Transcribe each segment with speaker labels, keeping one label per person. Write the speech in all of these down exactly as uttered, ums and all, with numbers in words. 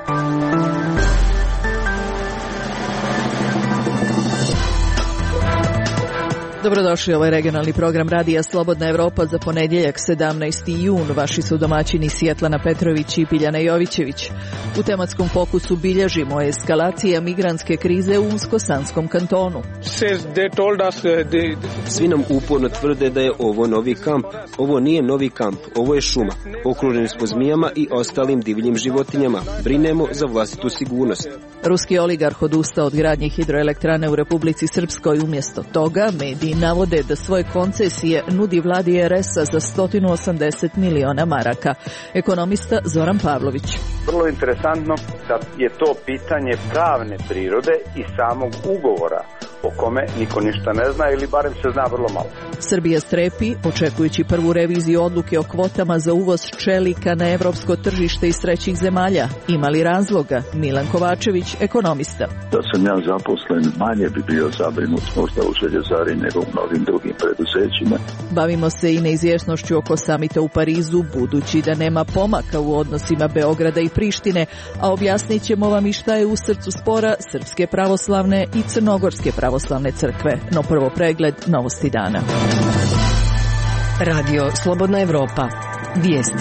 Speaker 1: Dobrodošli, ovo je regionalni program Radija Slobodna Evropa za ponedjeljak sedamnaesti jun. Vaši su domaćini Sjetlana Petrović i Biljana Jovićević. U tematskom fokusu bilježimo eskalacija migrantske krize u Unsko-Sanskom kantonu.
Speaker 2: Svi nam uporno tvrde da je ovo novi kamp. Ovo nije novi kamp, ovo je šuma. Okruženi smo zmijama i ostalim divljim životinjama. Brinemo za vlastitu sigurnost.
Speaker 1: Ruski oligarh odustao od gradnje hidroelektrane u Republici Srpskoj. Umjesto toga, mediji navode da svoje koncesije nudi vladi er esa za sto osamdeset miliona maraka. Ekonomista Zoran Pavlović.
Speaker 3: Vrlo interesantno da je to pitanje pravne prirode i samog ugovora o kome niko ništa ne zna ili barem se zna vrlo malo.
Speaker 1: Srbija strepi, očekujući prvu reviziju odluke o kvotama za uvoz čelika na evropsko tržište iz trećih zemalja. Ima li razloga? Milan Kovačević, ekonomista.
Speaker 4: Da sam ja zaposlen, manje bi bio zabrinut možda u željezari nego u mnogim drugim preduzećima.
Speaker 1: Bavimo se i neizvjesnošću oko samita u Parizu, budući da nema pomaka u odnosima Beograda i Prištine, a objasnit ćemo vam i šta je u srcu spora Srpske pravoslavne i Crnogorske pravoslavne crkve. No prvo pregled novosti dana.
Speaker 5: Radio Slobodna Evropa. Vijesti.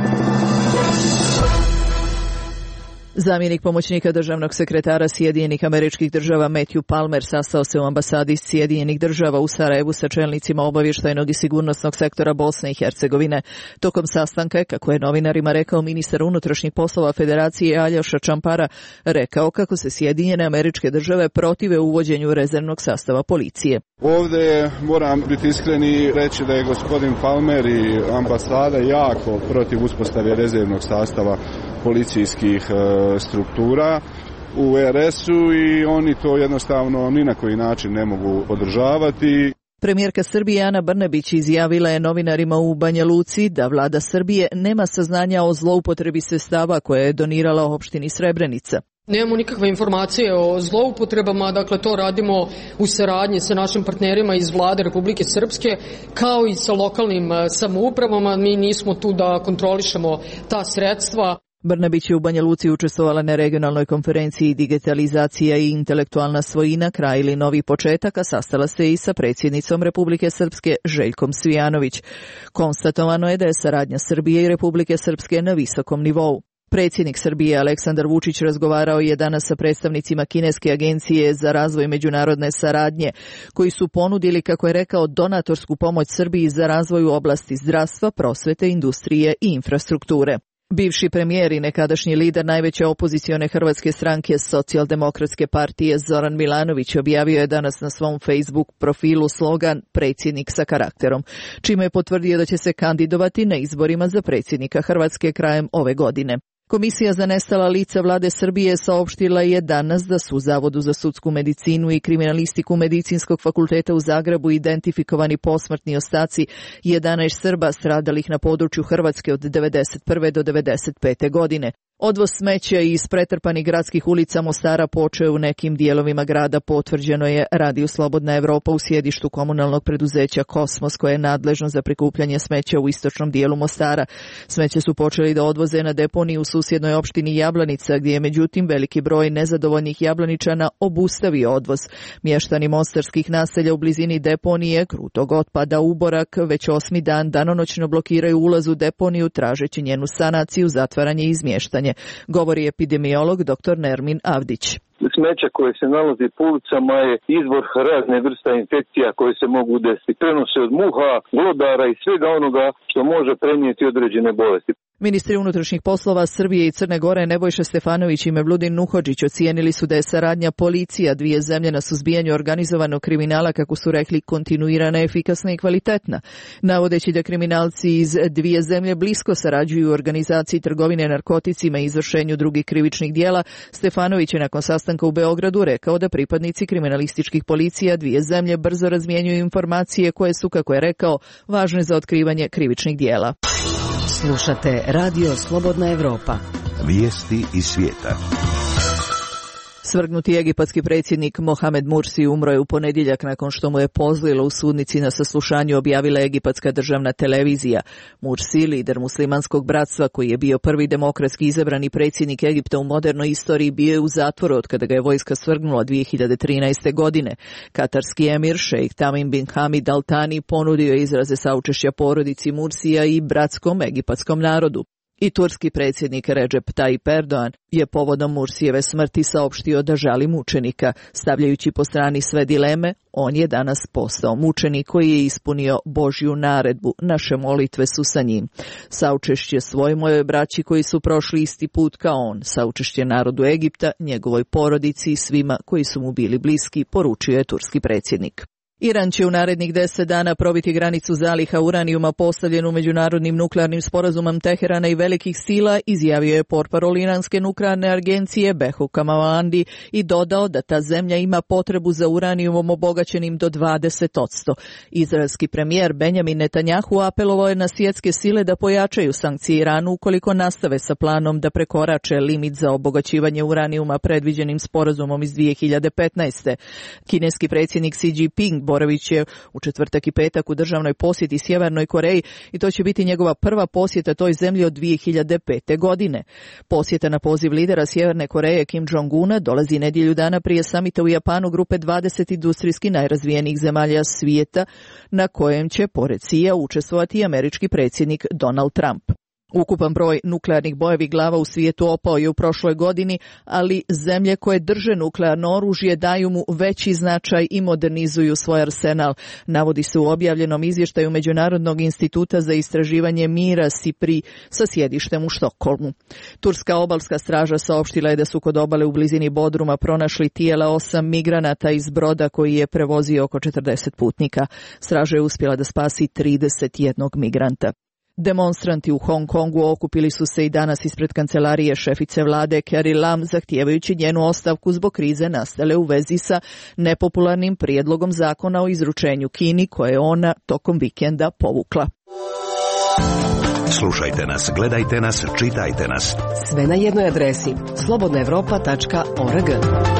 Speaker 1: Zamjenik pomoćnika državnog sekretara Sjedinjenih Američkih Država Matthew Palmer sastao se u ambasadi Sjedinjenih Država u Sarajevu sa čelnicima obavještajnog i sigurnosnog sektora Bosne i Hercegovine. Tokom sastanka, kako je novinarima rekao ministar unutrašnjih poslova Federacije Aljoša Čampara, rekao kako se Sjedinjene Američke Države protive uvođenju rezervnog sastava policije.
Speaker 6: Ovdje moram biti iskren i reći da je gospodin Palmer i ambasada jako protiv uspostave rezervnog sastava policijskih e, struktura u er esu i oni to jednostavno ni na koji način ne mogu podržavati.
Speaker 1: Premijerka Srbije Ana Brnabić izjavila je novinarima u Banja Luci da vlada Srbije nema saznanja o zloupotrebi sredstava koje je donirala opštini Srebrenica.
Speaker 7: Nemamo nikakve informacije o zloupotrebama, dakle to radimo u saradnji sa našim partnerima iz vlade Republike Srpske kao i sa lokalnim samoupravama. Mi nismo tu da kontrolišemo ta sredstva.
Speaker 1: Brnabić je u Banja Luci učestvovala na regionalnoj konferenciji Digitalizacija i intelektualna svojina, kraj ili novi početak, a sastala se i sa predsjednicom Republike Srpske Željkom Cvijanović. Konstatovano je da je saradnja Srbije i Republike Srpske na visokom nivou. Predsjednik Srbije Aleksandar Vučić razgovarao je danas sa predstavnicima Kineske agencije za razvoj međunarodne saradnje, koji su ponudili, kako je rekao, donatorsku pomoć Srbiji za razvoj u oblasti zdravstva, prosvete, industrije i infrastrukture. Bivši premijer i nekadašnji lider najveće opozicione hrvatske stranke Socijaldemokratske partije Zoran Milanović objavio je danas na svom Facebook profilu slogan "Predsjednik sa karakterom", čime je potvrdio da će se kandidovati na izborima za predsjednika Hrvatske krajem ove godine. Komisija za nestala lica vlade Srbije saopštila je danas da su u Zavodu za sudsku medicinu i kriminalistiku Medicinskog fakulteta u Zagrebu identifikovani posmrtni ostaci jedanaest Srba stradalih na području Hrvatske od devedeset prve do devedeset pete godine. Odvoz smeća iz pretrpanih gradskih ulica Mostara počeo u nekim dijelovima grada, potvrđeno je Radiju Slobodna Evropa u sjedištu komunalnog preduzeća Kosmos, koje je nadležno za prikupljanje smeća u istočnom dijelu Mostara. Smeće su počeli da odvoze na deponiju u susjednoj opštini Jablanica, gdje je međutim veliki broj nezadovoljnih Jablaničana obustavio odvoz. Mještani mostarskih naselja u blizini deponije krutog otpada Uborak već osmi dan danonoćno blokiraju ulaz u deponiju tražeći njenu sanaciju, zatvaranje i izmještanje, govori epidemiolog doktor Nermin Avdić.
Speaker 4: Smeće koje se nalazi po ulicama je izvor razne vrsta infekcija koje se mogu desiti. Prenose od muha, glodara i svega onoga što može prenijeti određene bolesti.
Speaker 1: Ministri unutrašnjih poslova Srbije i Crne Gore Nebojša Stefanović i Mevludin Nuhodžić ocijenili su da je saradnja policija dvije zemlje na suzbijanju organizovanog kriminala, kako su rekli, kontinuirana, efikasna i kvalitetna. Navodeći da kriminalci iz dvije zemlje blisko sarađuju u organizaciji trgovine narkoticima i izvršenju drugih krivičnih dijela, Stefanović je nakon sastanka u Beogradu rekao da pripadnici kriminalističkih policija dvije zemlje brzo razmjenjuju informacije koje su, kako je rekao, važne za otkrivanje krivičnih dijela.
Speaker 5: Slušate Radio Slobodna Evropa.
Speaker 8: Vijesti iz svijeta.
Speaker 1: Svrgnuti egipatski predsjednik Mohamed Mursi umro je u ponedjeljak nakon što mu je pozlilo u sudnici na saslušanju objavila egipatska državna televizija. Mursi, lider muslimanskog bratstva koji je bio prvi demokratski izabrani predsjednik Egipta u modernoj istoriji, bio je u zatvoru od kada ga je vojska svrgnula dvije hiljade trinaeste. godine. Katarski emir šejk Tamim bin Hamid Al Thani ponudio je izraze saučešća porodici Mursija i bratskom egipatskom narodu. I turski predsjednik Recep Tayyip Erdogan je povodom Mursijeve smrti saopštio da žali mučenika. Stavljajući po strani sve dileme, on je danas postao mučenik koji je ispunio Božju naredbu. Naše molitve su sa njim. Saučešće svoj mojoj braći koji su prošli isti put kao on. Saučešće narodu Egipta, njegovoj porodici i svima koji su mu bili bliski, poručio je turski predsjednik. Iran će u narednih deset dana probiti granicu zaliha uranijuma postavljenu međunarodnim nuklearnim sporazumom Teherana i velikih sila, izjavio je portparol iranske nuklearne agencije Behrouz Kamalvandi i dodao da ta zemlja ima potrebu za uranijumom obogaćenim do dvadeset posto. Izraelski premijer Benjamin Netanjahu apelovao je na svjetske sile da pojačaju sankcije Iranu ukoliko nastave sa planom da prekorače limit za obogaćivanje uranijuma predviđenim sporazumom iz dvije hiljade petnaeste. Kineski predsjednik Xi Jinping boravit će u četvrtak i petak u državnoj posjeti Sjevernoj Koreji i to će biti njegova prva posjeta toj zemlji od dvije hiljade pete. godine. Posjeta na poziv lidera Sjeverne Koreje Kim Jong-una dolazi nedjelju dana prije samita u Japanu grupe dvadeset industrijski najrazvijenijih zemalja svijeta, na kojem će pored Xija učestvovati i američki predsjednik Donald Trump. Ukupan broj nuklearnih bojevih glava u svijetu opao je u prošloj godini, ali zemlje koje drže nuklearno oružje daju mu veći značaj i modernizuju svoj arsenal, navodi se u objavljenom izvještaju Međunarodnog instituta za istraživanje mira SIPRI sa sjedištem u Štokholmu. Turska obalska straža saopštila je da su kod obale u blizini Bodruma pronašli tijela osam migranata iz broda koji je prevozio oko četrdeset putnika. Straža je uspjela da spasi trideset jednog migranta. Demonstranti u Hong Kongu okupili su se i danas ispred kancelarije šefice vlade Carrie Lam zahtijevajući njenu ostavku zbog krize nastale u vezi sa nepopularnim prijedlogom zakona o izručenju Kini koje je ona tokom vikenda povukla.
Speaker 8: Slušajte nas, gledajte nas, čitajte nas.
Speaker 5: Sve na jednoj adresi slobodna evropa tačka org.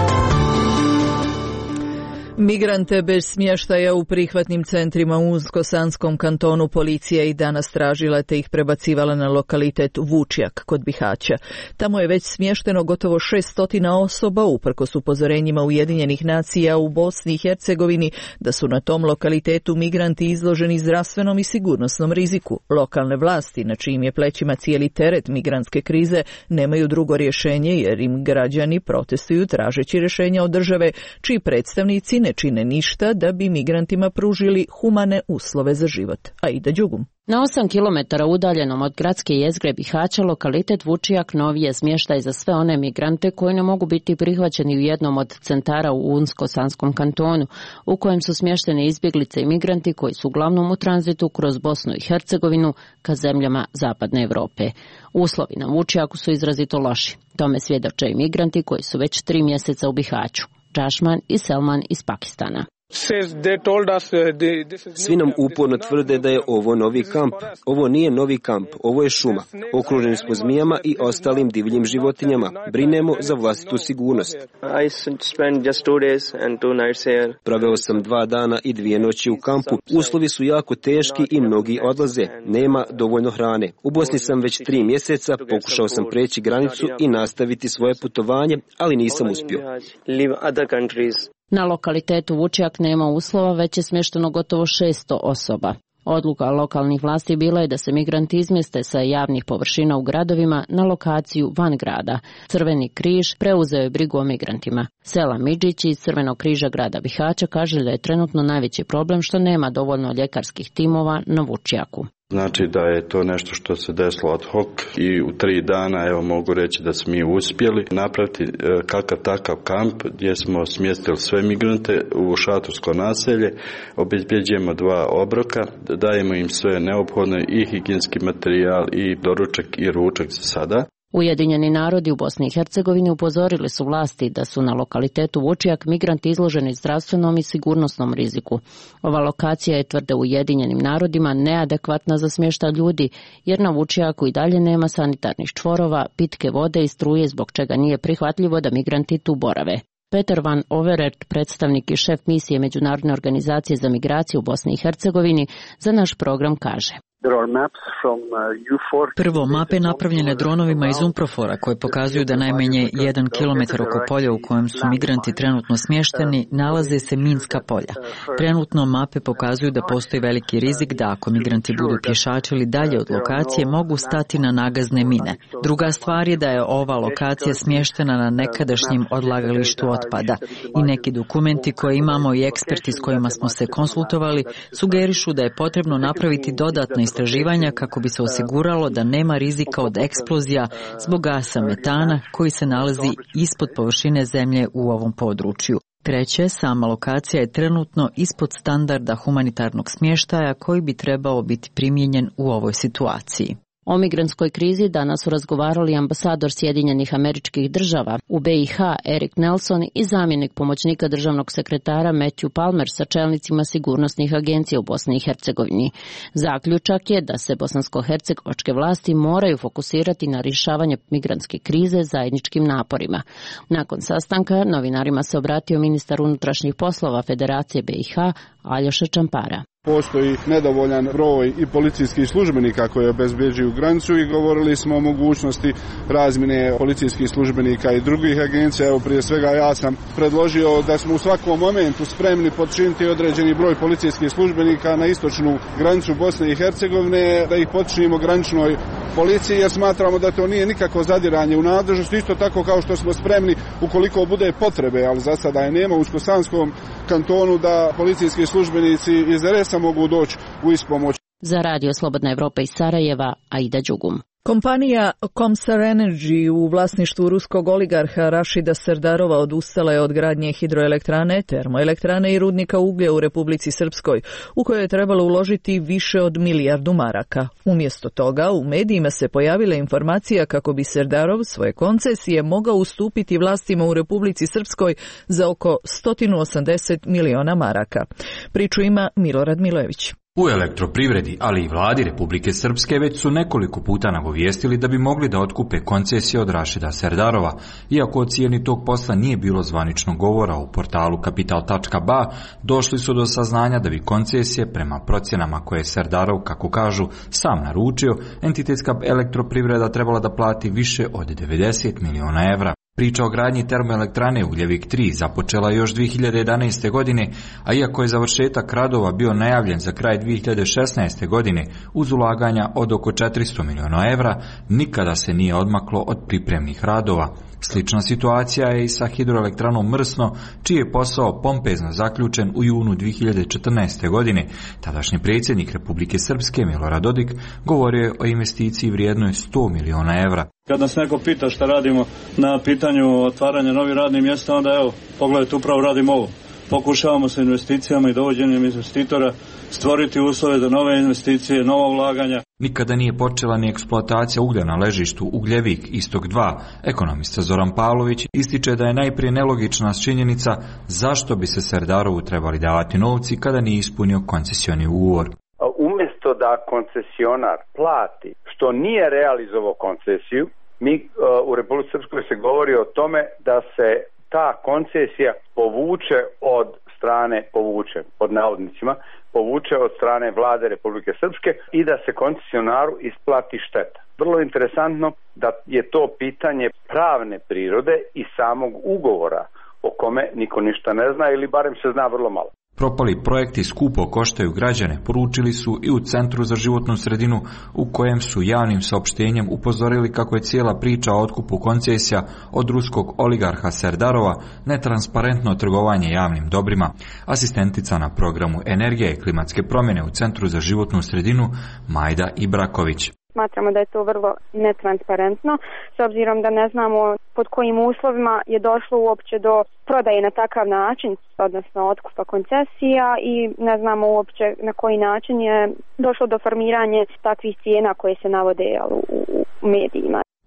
Speaker 1: Migrante bez smještaja u prihvatnim centrima u Unsko-Sanskom kantonu policija i danas tražila te ih prebacivala na lokalitet Vučjak kod Bihaća. Tamo je već smješteno gotovo šesnaest osoba uprkos upozorenjima Ujedinjenih nacija u Bosni i Hercegovini da su na tom lokalitetu migranti izloženi zdravstvenom i sigurnosnom riziku. Lokalne vlasti, na čijim je plećima cijeli teret migrantske krize, nemaju drugo rješenje jer im građani protestuju tražeći rješenja od države čiji predstavnici ne čine ništa da bi migrantima pružili humane uslove za život. Aida Đugum.
Speaker 9: Na osam kilometara udaljenom od gradske jezgre Bihaća lokalitet Vučijak novi je smještaj za sve one migrante koji ne mogu biti prihvaćeni u jednom od centara u Unsko-Sanskom kantonu, u kojem su smještene izbjeglice i migranti koji su uglavnom u tranzitu kroz Bosnu i Hercegovinu ka zemljama Zapadne Europe. Uslovi na Vučijaku su izrazito loši. Tome svjedoče i migranti koji su već tri mjeseca u Bihaću. Džašman i Selman iz Pakistana.
Speaker 2: Svi nam uporno tvrde da je ovo novi kamp. Ovo nije novi kamp, ovo je šuma. Okruženi smo zmijama i ostalim divljim životinjama. Brinemo za vlastitu sigurnost. Proveo sam dva dana i dvije noći u kampu. Uslovi su jako teški i mnogi odlaze. Nema dovoljno hrane. U Bosni sam već tri mjeseca, pokušao sam preći granicu i nastaviti svoje putovanje, ali nisam uspio.
Speaker 9: Na lokalitetu Vučjak nema uslova, već je smješteno gotovo šesto osoba. Odluka lokalnih vlasti bila je da se migranti izmjeste sa javnih površina u gradovima na lokaciju van grada. Crveni križ preuzeo je brigu o migrantima. Sela Midžić iz Crvenog križa grada Bihaća kaže da je trenutno najveći problem što nema dovoljno ljekarskih timova na Vučjaku.
Speaker 10: Znači da je to nešto što se desilo ad hoc i u tri dana, evo mogu reći da smo mi uspjeli napraviti kakav takav kamp gdje smo smjestili sve migrante u šatorsko naselje, obezbjeđujemo dva obroka, dajemo im sve neophodno i higijenski materijal i doručak i ručak za sada.
Speaker 9: Ujedinjeni narodi u Bosni i Hercegovini upozorili su vlasti da su na lokalitetu Vučijak migranti izloženi zdravstvenom i sigurnosnom riziku. Ova lokacija je, tvrde Ujedinjenim narodima, neadekvatna za smještaj ljudi, jer na Vučijaku i dalje nema sanitarnih čvorova, pitke vode i struje, zbog čega nije prihvatljivo da migranti tu borave. Peter van Overert, predstavnik i šef misije Međunarodne organizacije za migraciju u Bosni i Hercegovini, za naš program kaže:
Speaker 11: Prvo, mape napravljene dronovima iz Umprofora koje pokazuju da najmanje jedan kilometar oko polja u kojem su migranti trenutno smješteni nalaze se minska polja. Trenutno mape pokazuju da postoji veliki rizik da ako migranti budu pješačili dalje od lokacije mogu stati na nagazne mine. Druga stvar je da je ova lokacija smještena na nekadašnjem odlagalištu otpada i neki dokumenti koje imamo i eksperti s kojima smo se konsultovali sugerišu da je potrebno napraviti dodatne istraživanja kako bi se osiguralo da nema rizika od eksplozija zbog gasa metana koji se nalazi ispod površine zemlje u ovom području. Treće, sama lokacija je trenutno ispod standarda humanitarnog smještaja koji bi trebao biti primijenjen u ovoj situaciji.
Speaker 9: O migrantskoj krizi danas su razgovarali ambasador Sjedinjenih Američkih Država u B i H Erik Nelson i zamjenik pomoćnika državnog sekretara Matthew Palmer sa čelnicima sigurnosnih agencija u Bosni i Hercegovini. Zaključak je da se bosansko-hercegovačke vlasti moraju fokusirati na rješavanje migrantske krize zajedničkim naporima. Nakon sastanka novinarima se obratio ministar unutrašnjih poslova Federacije B i H Aljoša Čampara.
Speaker 6: Postoji nedovoljan broj i policijskih službenika koji obezbeđuju granicu i govorili smo o mogućnosti razmjene policijskih službenika i drugih agencija. Evo, prije svega ja sam predložio da smo u svakom momentu spremni podčiniti određeni broj policijskih službenika na istočnu granicu Bosne i Hercegovine, da ih podčinimo graničnoj policiji, jer smatramo da to nije nikako zadiranje u nadležnost, isto tako kao što smo spremni ukoliko bude potrebe, ali za sada je nema u Unsko-Sanskom kantonu da policijski službenici iz R S A mogu doći u ispomoć.
Speaker 9: Za Radio Slobodna Evropa iz Sarajeva, Aida Đugum.
Speaker 1: Kompanija Comsar Energy u vlasništvu ruskog oligarha Rašida Serdarova odustala je od gradnje hidroelektrane, termoelektrane i rudnika uglja u Republici Srpskoj, u kojoj je trebalo uložiti više od milijardu maraka. Umjesto toga, u medijima se pojavila informacija kako bi Serdarov svoje koncesije mogao ustupiti vlastima u Republici Srpskoj za oko sto osamdeset miliona maraka. Priču ima Milorad Milojević.
Speaker 12: U elektroprivredi, ali i vladi Republike Srpske već su nekoliko puta nagovijestili da bi mogli da otkupe koncesije od Rašida Serdarova, iako o cijeni tog posla nije bilo zvaničnog govora u portalu kapital tačka b a, došli su do saznanja da bi koncesije prema procjenama koje je Serdarov, kako kažu, sam naručio, entitetska elektroprivreda trebala da plati više od devedeset miliona evra. Priča o gradnji termoelektrane Ugljevik tri započela još dvije hiljade jedanaeste. godine, a iako je završetak radova bio najavljen za kraj dvije hiljade šesnaeste. godine uz ulaganja od oko četiristo miliona evra, nikada se nije odmaklo od pripremnih radova. Slična situacija je i sa hidroelektranom Mrsno, čiji je posao pompezno zaključen u junu dvije hiljade četrnaeste. godine. Tadašnji predsjednik Republike Srpske Milorad Dodik govorio je o investiciji vrijednoj sto miliona evra.
Speaker 13: Kad nas neko pita šta radimo na pitanju otvaranja novih radnih mjesta, onda evo, pogledajte, upravo radimo ovo. Pokušavamo sa investicijama i dovođenjem investitora stvoriti uslove za nove investicije, nova ulaganja.
Speaker 12: Nikada nije počela ni eksploatacija uglja na ležištu Ugljevik Istok dva. Ekonomista Zoran Pavlović ističe da je najprije nelogična činjenica zašto bi se Serdarovu trebali davati novci kada nije ispunio koncesioni ugovor.
Speaker 3: Umjesto da koncesionar plati što nije realizovao koncesiju, mi uh, u Republici Srpskoj se govori o tome da se ta koncesija povuče od strane, povuče pod navodnicima, povuče od strane vlade Republike Srpske i da se koncesionaru isplati šteta. Vrlo interesantno da je to pitanje pravne prirode i samog ugovora o kome niko ništa ne zna ili barem se zna vrlo malo.
Speaker 12: Propali projekti skupo koštaju građane, poručili su i u Centru za životnu sredinu, u kojem su javnim saopštenjem upozorili kako je cijela priča o otkupu koncesija od ruskog oligarha Serdarova netransparentno trgovanje javnim dobrima. Asistentica na programu Energije i klimatske promjene u Centru za životnu sredinu Majda Ibraković.
Speaker 14: Smatramo da je to vrlo netransparentno, s obzirom da ne znamo pod kojim uslovima je došlo uopće do prodaje na takav način, odnosno otkupa koncesija, i ne znamo uopće na koji način je došlo do formiranja takvih cijena koje se navode u, u medijima.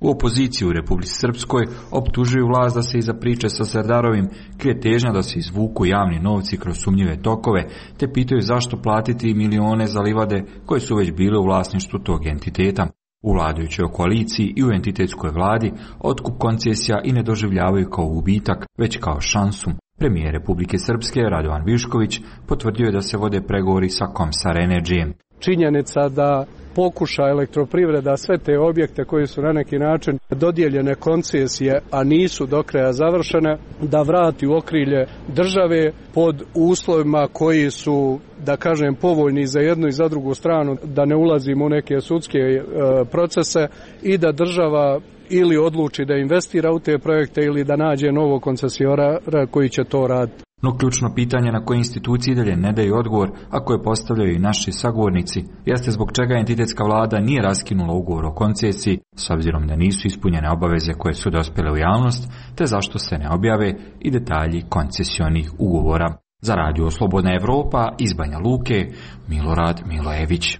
Speaker 12: U opoziciji u Republici Srpskoj optužuju vlast da se iza priče sa Serdarovim krije težnja da se izvuku javni novci kroz sumnjive tokove, te pitaju zašto platiti milione za livade koje su već bile u vlasništvu tog entiteta. U vladajućoj koaliciji i u entitetskoj vladi otkup koncesija i ne doživljavaju kao gubitak, već kao šansu. Premijer Republike Srpske Radovan Višković potvrdio je da se vode pregovori sa Komsar Energy.
Speaker 15: Činjenica da pokuša elektroprivreda sve te objekte koji su na neki način dodijeljene koncesije, a nisu do kraja završene, da vrati u okrilje države pod uslovima koji su, da kažem, povoljni za jednu i za drugu stranu, da ne ulazimo u neke sudske e, procese i da država ili odluči da investira u te projekte ili da nađe novog koncesiora koji će to raditi.
Speaker 12: No ključno pitanje na koje institucije dalje ne daju odgovor, a koje postavljaju i naši sagovornici, jeste zbog čega entitetska vlada nije raskinula ugovor o koncesiji, s obzirom da nisu ispunjene obaveze koje su dospjele u javnost, te zašto se ne objave i detalji koncesionih ugovora. Za Radio Slobodna Evropa iz Banja Luke, Milorad Milojević.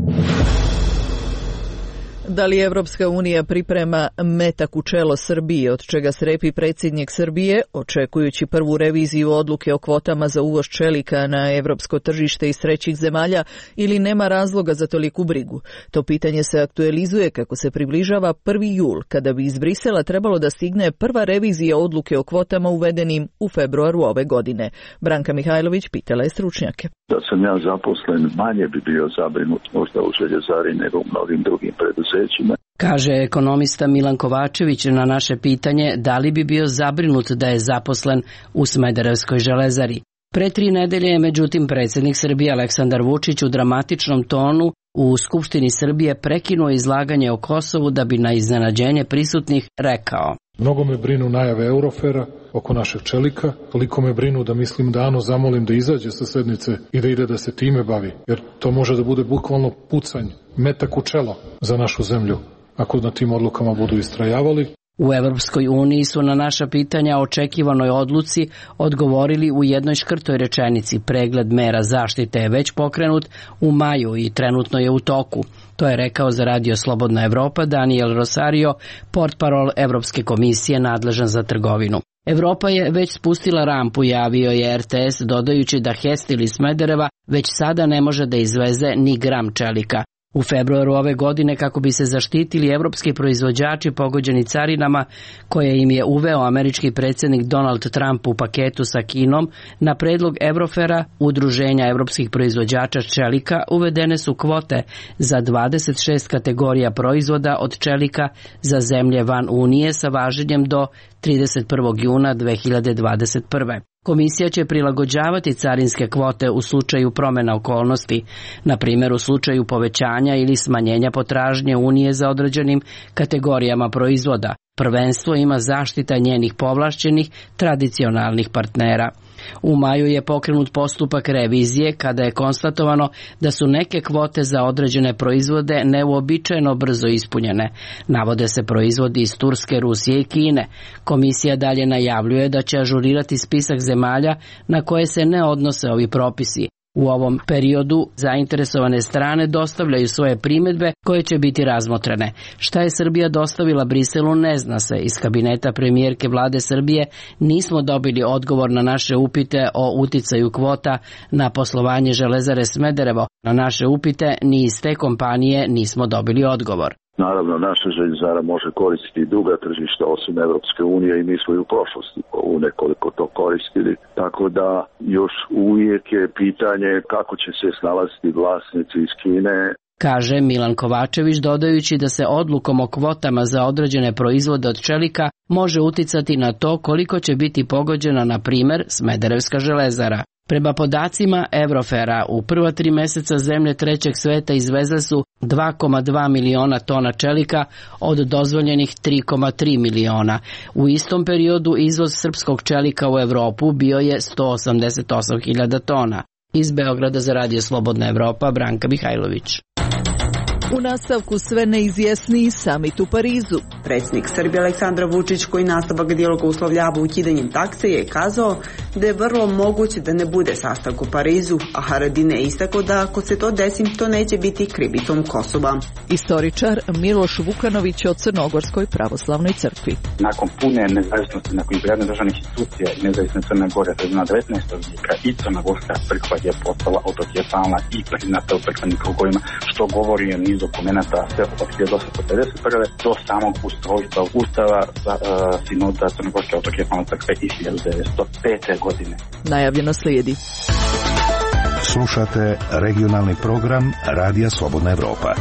Speaker 1: Da li Evropska unija priprema metak u čelo Srbije, od čega strepi predsjednik Srbije, očekujući prvu reviziju odluke o kvotama za uvoz čelika na evropsko tržište iz trećih zemalja, ili nema razloga za toliku brigu? To pitanje se aktualizuje kako se približava prvi jul, kada bi iz Brisela trebalo da stigne prva revizija odluke o kvotama uvedenim u februaru ove godine. Branka Mihajlović pitala je stručnjake.
Speaker 16: Da sam ja zaposlen, manje bi bio zabrinut možda u željezari nego u mnogim drugim preduzećima.
Speaker 17: Kaže ekonomista Milan Kovačević na naše pitanje da li bi bio zabrinut da je zaposlen u Smederevskoj železari. Pre tri nedelje je međutim predsjednik Srbije Aleksandar Vučić u dramatičnom tonu u Skupštini Srbije prekinuo izlaganje o Kosovu da bi na iznenađenje prisutnih rekao:
Speaker 18: Mnogo me brinu najave Eurofera oko našeg čelika, toliko me brinu da mislim da Ano zamolim da izađe sa sednice i da ide da se time bavi, jer to može da bude bukvalno pucanj, metak u čelo za našu zemlju, ako na tim odlukama budu istrajavali.
Speaker 17: U Evropskoj uniji su na naša pitanja o očekivanoj odluci odgovorili u jednoj škrtoj rečenici: pregled mera zaštite je već pokrenut u maju i trenutno je u toku. To je rekao za Radio Slobodna Evropa Daniel Rosario, portparol Evropske komisije nadležan za trgovinu. Evropa je već spustila rampu, javio je R T S, dodajući da Hestil iz Smedereva već sada ne može da izveze ni gram čelika. U februaru ove godine, kako bi se zaštitili evropski proizvođači pogođeni carinama koje im je uveo američki predsjednik Donald Trump u paketu sa Kinom, na predlog Eurofera, Udruženja evropskih proizvođača čelika, uvedene su kvote za dvadeset šest kategorija proizvoda od čelika za zemlje van Unije sa važenjem do trideset prvog juna dve hiljade dvadeset prve. Komisija će prilagođavati carinske kvote u slučaju promjena okolnosti, na primjer u slučaju povećanja ili smanjenja potražnje Unije za određenim kategorijama proizvoda. Prvenstvo ima zaštita njenih povlašćenih tradicionalnih partnera. U maju je pokrenut postupak revizije kada je konstatovano da su neke kvote za određene proizvode neuobičajeno brzo ispunjene. Navode se proizvodi iz Turske, Rusije i Kine. Komisija dalje najavljuje da će ažurirati spisak zemalja na koje se ne odnose ovi propisi. U ovom periodu zainteresovane strane dostavljaju svoje primjedbe koje će biti razmotrene. Šta je Srbija dostavila Briselu ne zna se. Iz kabineta premijerke vlade Srbije nismo dobili odgovor na naše upite o uticaju kvota na poslovanje železare Smederevo. Na naše upite ni iz te kompanije nismo dobili odgovor.
Speaker 16: Naravno, naša željezara može koristiti i druga tržišta osim Evropske unije i mi smo i u prošlosti u nekoliko to koristili. Tako da još uvijek je pitanje kako će se snalaziti vlasnici iz Kine.
Speaker 17: Kaže Milan Kovačević, dodajući da se odlukom o kvotama za određene proizvode od čelika može uticati na to koliko će biti pogođena, na primjer, Smederevska železara. Prema podacima Eurofera, u prva tri mjeseca zemlje trećeg sveta izvezle su dva zarez dva miliona tona čelika od dozvoljenih tri zarez tri miliona. U istom periodu izvoz srpskog čelika u Evropu bio je sto osamdeset osam hiljada tona. Iz Beograda za Radio Slobodna Evropa, Branka Mihajlović.
Speaker 1: U nastavku sve neizvjesniji samit u Parizu.
Speaker 19: Predsjednik Srbije Aleksandar Vučić, koji nastavak dijaloga uslovljava ukidanjem takse, je kazao da je vrlo moguće da ne bude sastanak u Parizu, a Haradinaj je istakao da ako se to desi, to neće biti krivicom Kosova.
Speaker 1: Istoričar Miloš Vukanović o Crnogorskoj pravoslavnoj crkvi.
Speaker 20: Nakon pune nezavisnosti, nakon izgradnje državnih institucija i nezavisne Crne Gore, to je na devetnaestog vijeka, i Crnogorska crkva je postala autokefalna i priznata u crkvenim krugovima, što govori o niz dokumenta sve od hiljadu osamsto pedeset prve do samog ustrojstva Ustava za uh, sinoda Crnogorske autokefalne crkve iz hiljadu devetsto pete. godine.
Speaker 1: Najavljeno slijedi.
Speaker 8: Slušate regionalni program Radija Slobodna Evropa.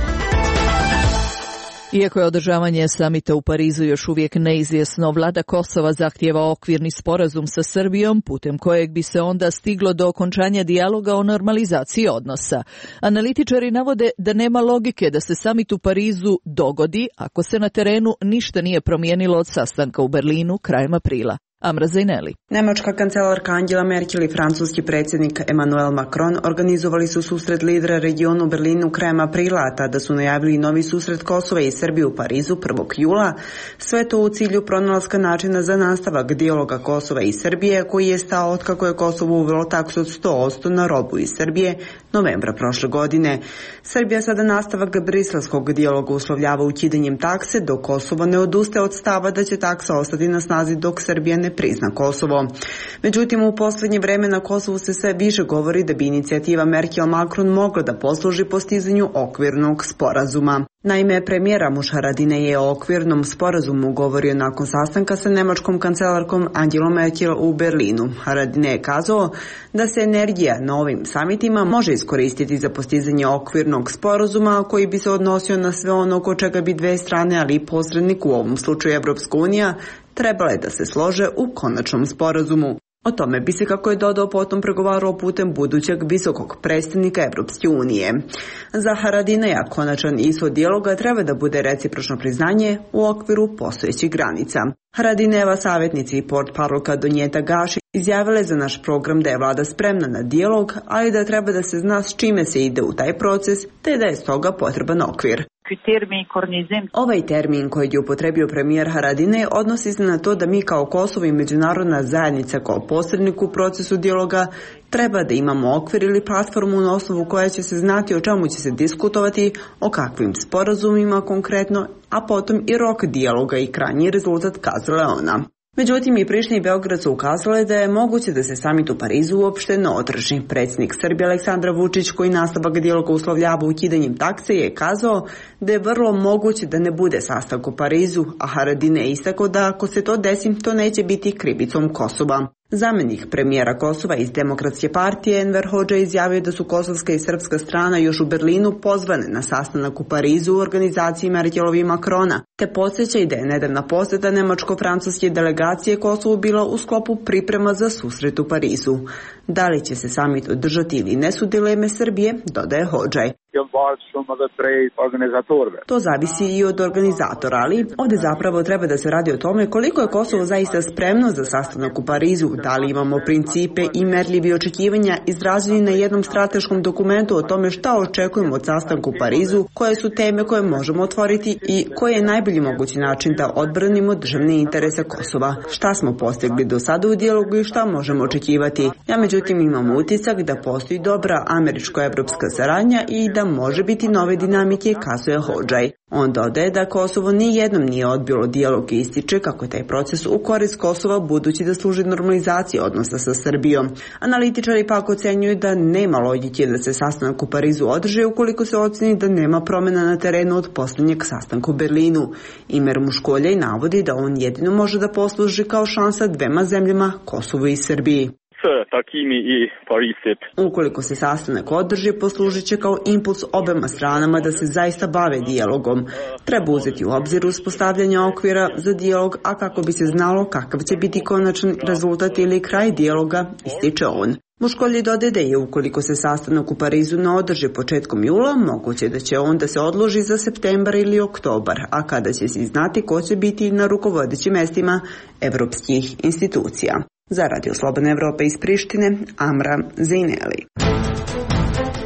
Speaker 1: Iako je održavanje samita u Parizu još uvijek neizvjesno, vlada Kosova zahtijeva okvirni sporazum sa Srbijom, putem kojeg bi se onda stiglo do okončanja dijaloga o normalizaciji odnosa. Analitičari navode da nema logike da se samit u Parizu dogodi ako se na terenu ništa nije promijenilo od sastanka u Berlinu krajem aprila. Amra Zajneli.
Speaker 19: Nemačka kancelarka Angela Merkel i francuski predsjednik Emmanuel Macron organizovali su susret lidera regionu u Berlinu krajem aprila, a tada su najavili novi susret Kosova i Srbije u Parizu prvog jula. Sve to u cilju pronalaska načina za nastavak dijaloga Kosova i Srbije, koji je stao otkako je Kosovo uvelo taksu od sto posto na robu iz Srbije novembra prošle godine. Srbija sada nastavak briselskog dijaloga uslovljava ukidanjem takse, dok Kosovo ne odustaje od stava da će taksa ostati na snazi dok Srbija ne prizna Kosovo. Međutim, u posljednje vreme na Kosovu se sve više govori da bi inicijativa Merkel-Macron mogla da posluži postizanju okvirnog sporazuma. Naime, premijer Ramuš Haradinaj je o okvirnom sporazumu govorio nakon sastanka sa nemačkom kancelarkom Angelom Merkel u Berlinu. Haradinaj je kazao da se energija na ovim samitima može iskoristiti za postizanje okvirnog sporazuma koji bi se odnosio na sve ono oko čega bi dve strane, ali i posrednik, u ovom slučaju Evropska unija, trebale da se slože u konačnom sporazumu. O tome bi se, kako je dodao, potom pregovarao putem budućeg visokog predstavnika Evropske unije. Za Haradinaja konačan ishod dijaloga treba da bude recipročno priznanje u okviru postojećih granica. Haradinajeva savjetnica i portparolka Donjeta Gaši izjavila je za naš program da je vlada spremna na dijalog, ali da treba da se zna s čime se ide u taj proces, te da je stoga potreban okvir. Ovaj termin koji je upotrebio premijer Haradinaj odnosi se na to da mi kao Kosovo i međunarodna zajednica kao posrednik u procesu dijaloga treba da imamo okvir ili platformu na osnovu koja će se znati o čemu će se diskutovati, o kakvim sporazumima konkretno, a potom i rok dijaloga i krajnji rezultat, kazala je ona. Međutim, i Priština i Beograd su ukazale da je moguće da se samit u Parizu uopšte ne održi. Predsjednik Srbije Aleksandar Vučić, koji nastavak dijaloga uslovljava ukidanjem takse, je kazao da je vrlo moguće da ne bude sastanak u Parizu, a Haradinaj je istakao da ako se to desi, to neće biti krivicom Kosova. Zamenik premijera Kosova iz Demokratske partije Enver Hodža izjavio da su kosovska i srpska strana još u Berlinu pozvane na sastanak u Parizu u organizaciji Merkelovi i Macrona, te podsjeća i da je nedavna posjeta nemačko-francuske delegacije Kosovu bila u sklopu priprema za susret u Parizu. Da li će se samit održati ili ne su dileme Srbije, dodaje Hodžaj. To zavisi i od organizatora, ali ovdje zapravo treba da se radi o tome koliko je Kosovo zaista spremno za sastanak u Parizu, da li imamo principe i merljivi očekivanja izraženi na jednom strateškom dokumentu o tome šta očekujemo od sastanka u Parizu, koje su teme koje možemo otvoriti i koji je najbolji mogući način da odbranimo državne interese Kosova. Šta smo postigli do sada u dijalogu i šta možemo očekivati. Ja međutim imam utisak da postoji dobra američko-evropska saradnja i da može biti nove dinamike, kazuje Hodžaj. On dodaje da Kosovo nijednom nije odbilo dijalog i ističe kako je taj proces u korist Kosova, budući da služi normalizaciji odnosa sa Srbijom. Analitičari pak ocenjuju da nema logike da se sastanak u Parizu održi ukoliko se oceni da nema promjena na terenu od posljednjeg sastanka u Berlinu. Imer Muškoljaj navodi da on jedino može da posluži kao šansa dvema zemljama, Kosovu i Srbiji. Ukoliko se sastanak održi, poslužit će kao impuls obema stranama da se zaista bave dijalogom. Treba uzeti u obzir uspostavljanje okvira za dijalog, a kako bi se znalo kakav će biti konačan rezultat ili kraj dijaloga, ističe on. Muškolji dodaje da je ukoliko se sastanak u Parizu ne održi početkom jula, moguće da će on da se odloži za septembar ili oktobar, a kada će se znati ko će biti na rukovodećim mjestima evropskih institucija. Za Radio Slobodna Evropa iz Prištine, Amra Zajneli.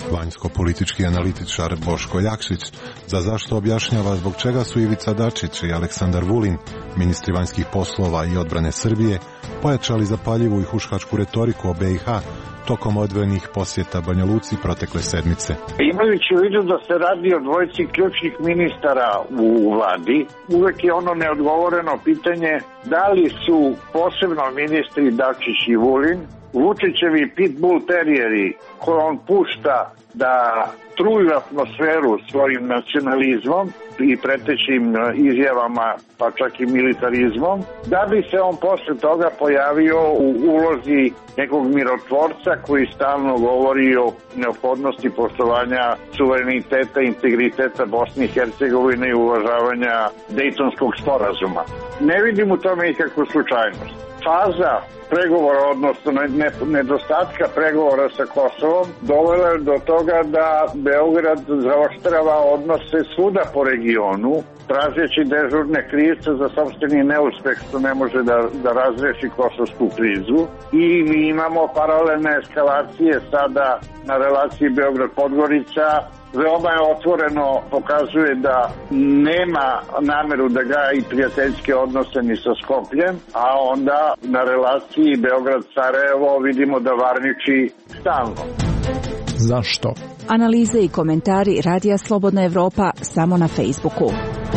Speaker 21: Vanjsko-politički analitičar Boško Jakšić za zašto objašnjava zbog čega su Ivica Dačić i Aleksandar Vulin, ministri vanjskih poslova i odbrane Srbije, pojačali zapaljivu i huškačku retoriku o B i H tokom odvojenih posjeta Banja Luci protekle sedmice.
Speaker 22: Imajući u vidu da se radi o dvojici ključnih ministara u vladi, uvek je ono neodgovoreno pitanje da li su posebno ministri Dačić i Vulin Vučićevi pitbull terijeri koje on pušta da truju atmosferu svojim nacionalizmom i pretećim izjavama, pa čak i militarizmom, da bi se on posle toga pojavio u ulozi nekog mirotvorca koji stalno govori o neophodnosti poštovanja suvereniteta i integriteta Bosne i Hercegovine i uvažavanja Dejtonskog sporazuma. Ne vidim u tome nikakvu slučajnost. Faza pregovora, odnosno nedostatka pregovora sa Kosovom, dovela je do toga da Beograd zaoštrava odnose svuda po regionu, tražeći dežurne krivce za sopstveni neuspeh što ne može da, da razreši kosovsku krizu. I mi imamo paralelne eskalacije sada na relaciji Beograd-Podgorica. Veoma je otvoreno pokazuje da nema nameru da gaji prijateljske odnose ni sa Skopljem, a onda na relaciji Beograd-Sarajevo vidimo da varniči stalno.
Speaker 23: Zašto? Analize i komentari Radija Slobodna Evropa samo na Facebooku.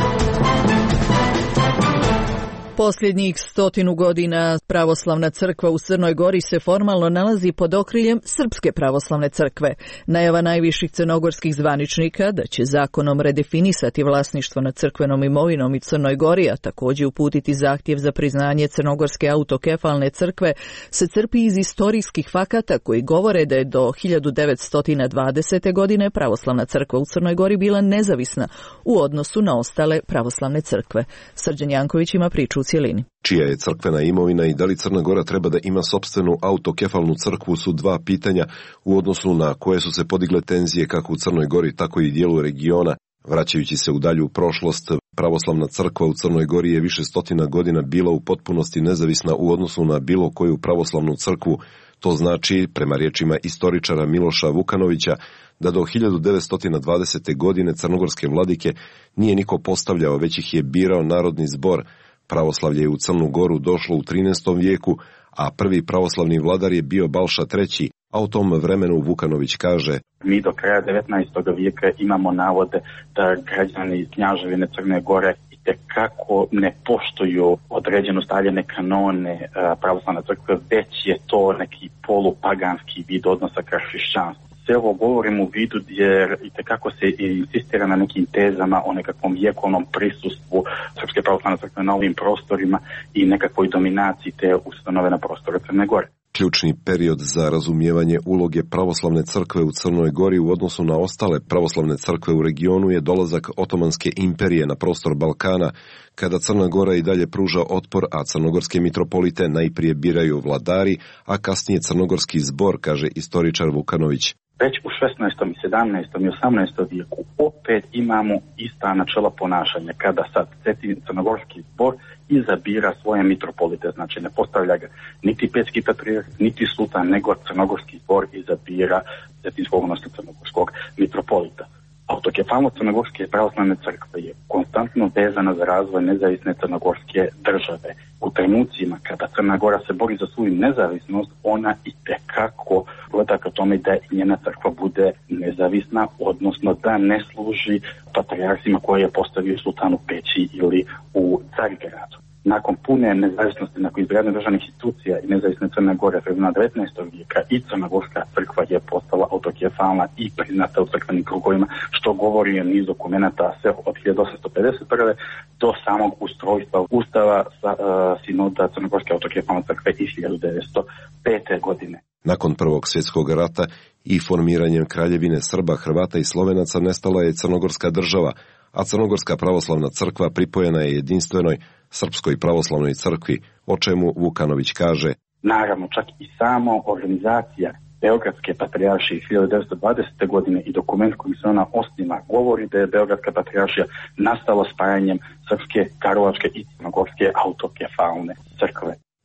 Speaker 1: Posljednjih stotinu godina pravoslavna crkva u Crnoj Gori se formalno nalazi pod okriljem Srpske pravoslavne crkve. Najava najviših crnogorskih zvaničnika da će zakonom redefinisati vlasništvo nad crkvenom imovinom i Crnoj Gori, a također uputiti zahtjev za priznanje Crnogorske autokefalne crkve, se crpi iz istorijskih fakata koji govore da je do hiljadu devetsto dvadesete. godine pravoslavna crkva u Crnoj Gori bila nezavisna u odnosu na ostale pravoslavne crkve. Srđan Janković ima priču u cijelini.
Speaker 24: Čija je crkvena imovina i da li Crna Gora treba da ima sopstvenu autokefalnu crkvu su dva pitanja u odnosu na koje su se podigle tenzije kako u Crnoj Gori, tako i dijelu regiona. Vraćajući se u dalju prošlost, pravoslavna crkva u Crnoj Gori je više stotina godina bila u potpunosti nezavisna u odnosu na bilo koju pravoslavnu crkvu. To znači, prema riječima istoričara Miloša Vukanovića, da do hiljadu devetsto dvadesete. godine crnogorske vladike nije niko postavljao, već ih je birao narodni zbor. Pravoslavlje je u Crnu Goru došlo u trinaestom vijeku, a prvi pravoslavni vladar je bio Balša treći, a u tom vremenu Vukanović kaže:
Speaker 20: Mi do kraja devetnaestog vijeka imamo navode da građani Knjaževine Crne Gore itekako ne poštuju određeno stavljene kanone pravoslavne crkve, već je to neki polupaganski vid odnosa ka hrišćanstvu. Sve ovo govorim u vidu jer itekako se insistira na nekim tezama o nekakvom vjekovnom prisustvu Srpske pravoslavne crkve na ovim prostorima i nekakvoj dominaciji te ustanove na prostoru Crne Gore.
Speaker 24: Ključni period za razumijevanje uloge pravoslavne crkve u Crnoj Gori u odnosu na ostale pravoslavne crkve u regionu je dolazak Otomanske imperije na prostor Balkana, kada Crna Gora i dalje pruža otpor, a crnogorske mitropolite najprije biraju vladari, a kasnije crnogorski zbor, kaže istoričar Vukanović.
Speaker 20: Već u šesnaestom, sedamnaestom i osamnaestom vijeku opet imamo ista načela ponašanja, kada sad crnogorski zbor izabira svoje mitropolite, znači ne postavlja ga niti petski patrijarh, niti sultan, nego crnogorski zbor izabira cetinskog, odnosno crnogorskog mitropolita. Autokefalnost Crnogorske pravoslavne crkve je konstantno vezana za razvoj nezavisne crnogorske države. U trenucima kada Crna Gora se bori za svoju nezavisnost, ona i tekako gleda ka tome da njena crkva bude nezavisna, odnosno da ne služi patrijarhima koje je postavio sultan u Peći ili u Carigradu. Nakon pune nezavisnosti, nakon izgradnje državnih institucija i nezavisne Crne Gore vremena devetnaestog vijeka i Crnogorska crkva je postala autokefalna i priznata u crkvenim krugovima, što govori o niz dokumenta sve od hiljadu osamsto pedeset prve. do samog ustrojstva Ustava sa, uh, sinoda Crnogorske autokefalne crkve iz hiljadu devetsto pete. godine.
Speaker 24: Nakon Prvog svjetskog rata i formiranjem Kraljevine Srba, Hrvata i Slovenaca nestala je Crnogorska država, a Crnogorska pravoslavna crkva pripojena je jedinstvenoj Srpskoj pravoslavnoj crkvi, o čemu Vukanović kaže:
Speaker 20: Naravno, čak i samo organizacija Beogradske patrijaršije iz hiljadu devetsto dvadesete. godine i dokument kojim se ona osniva govori da je Beogradska patrijaršija nastala spajanjem Srpske, Karlovačke i Crnogorske autokefalne crkve.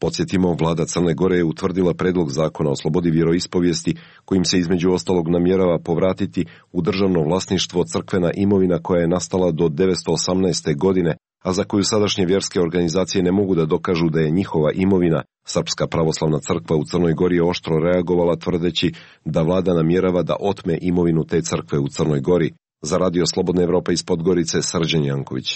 Speaker 24: Podsjetimo, vlada Crne Gore je utvrdila predlog zakona o slobodi vjeroispovijesti kojim se između ostalog namjerava povratiti u državno vlasništvo crkvena imovina koja je nastala do devetsto osamnaeste. godine, a za koju sadašnje vjerske organizacije ne mogu da dokažu da je njihova imovina. Srpska pravoslavna crkva u Crnoj Gori je oštro reagovala tvrdeći da vlada namjerava da otme imovinu te crkve u Crnoj Gori. Za Radio Slobodna Evropa iz Podgorice, Srđan Janković.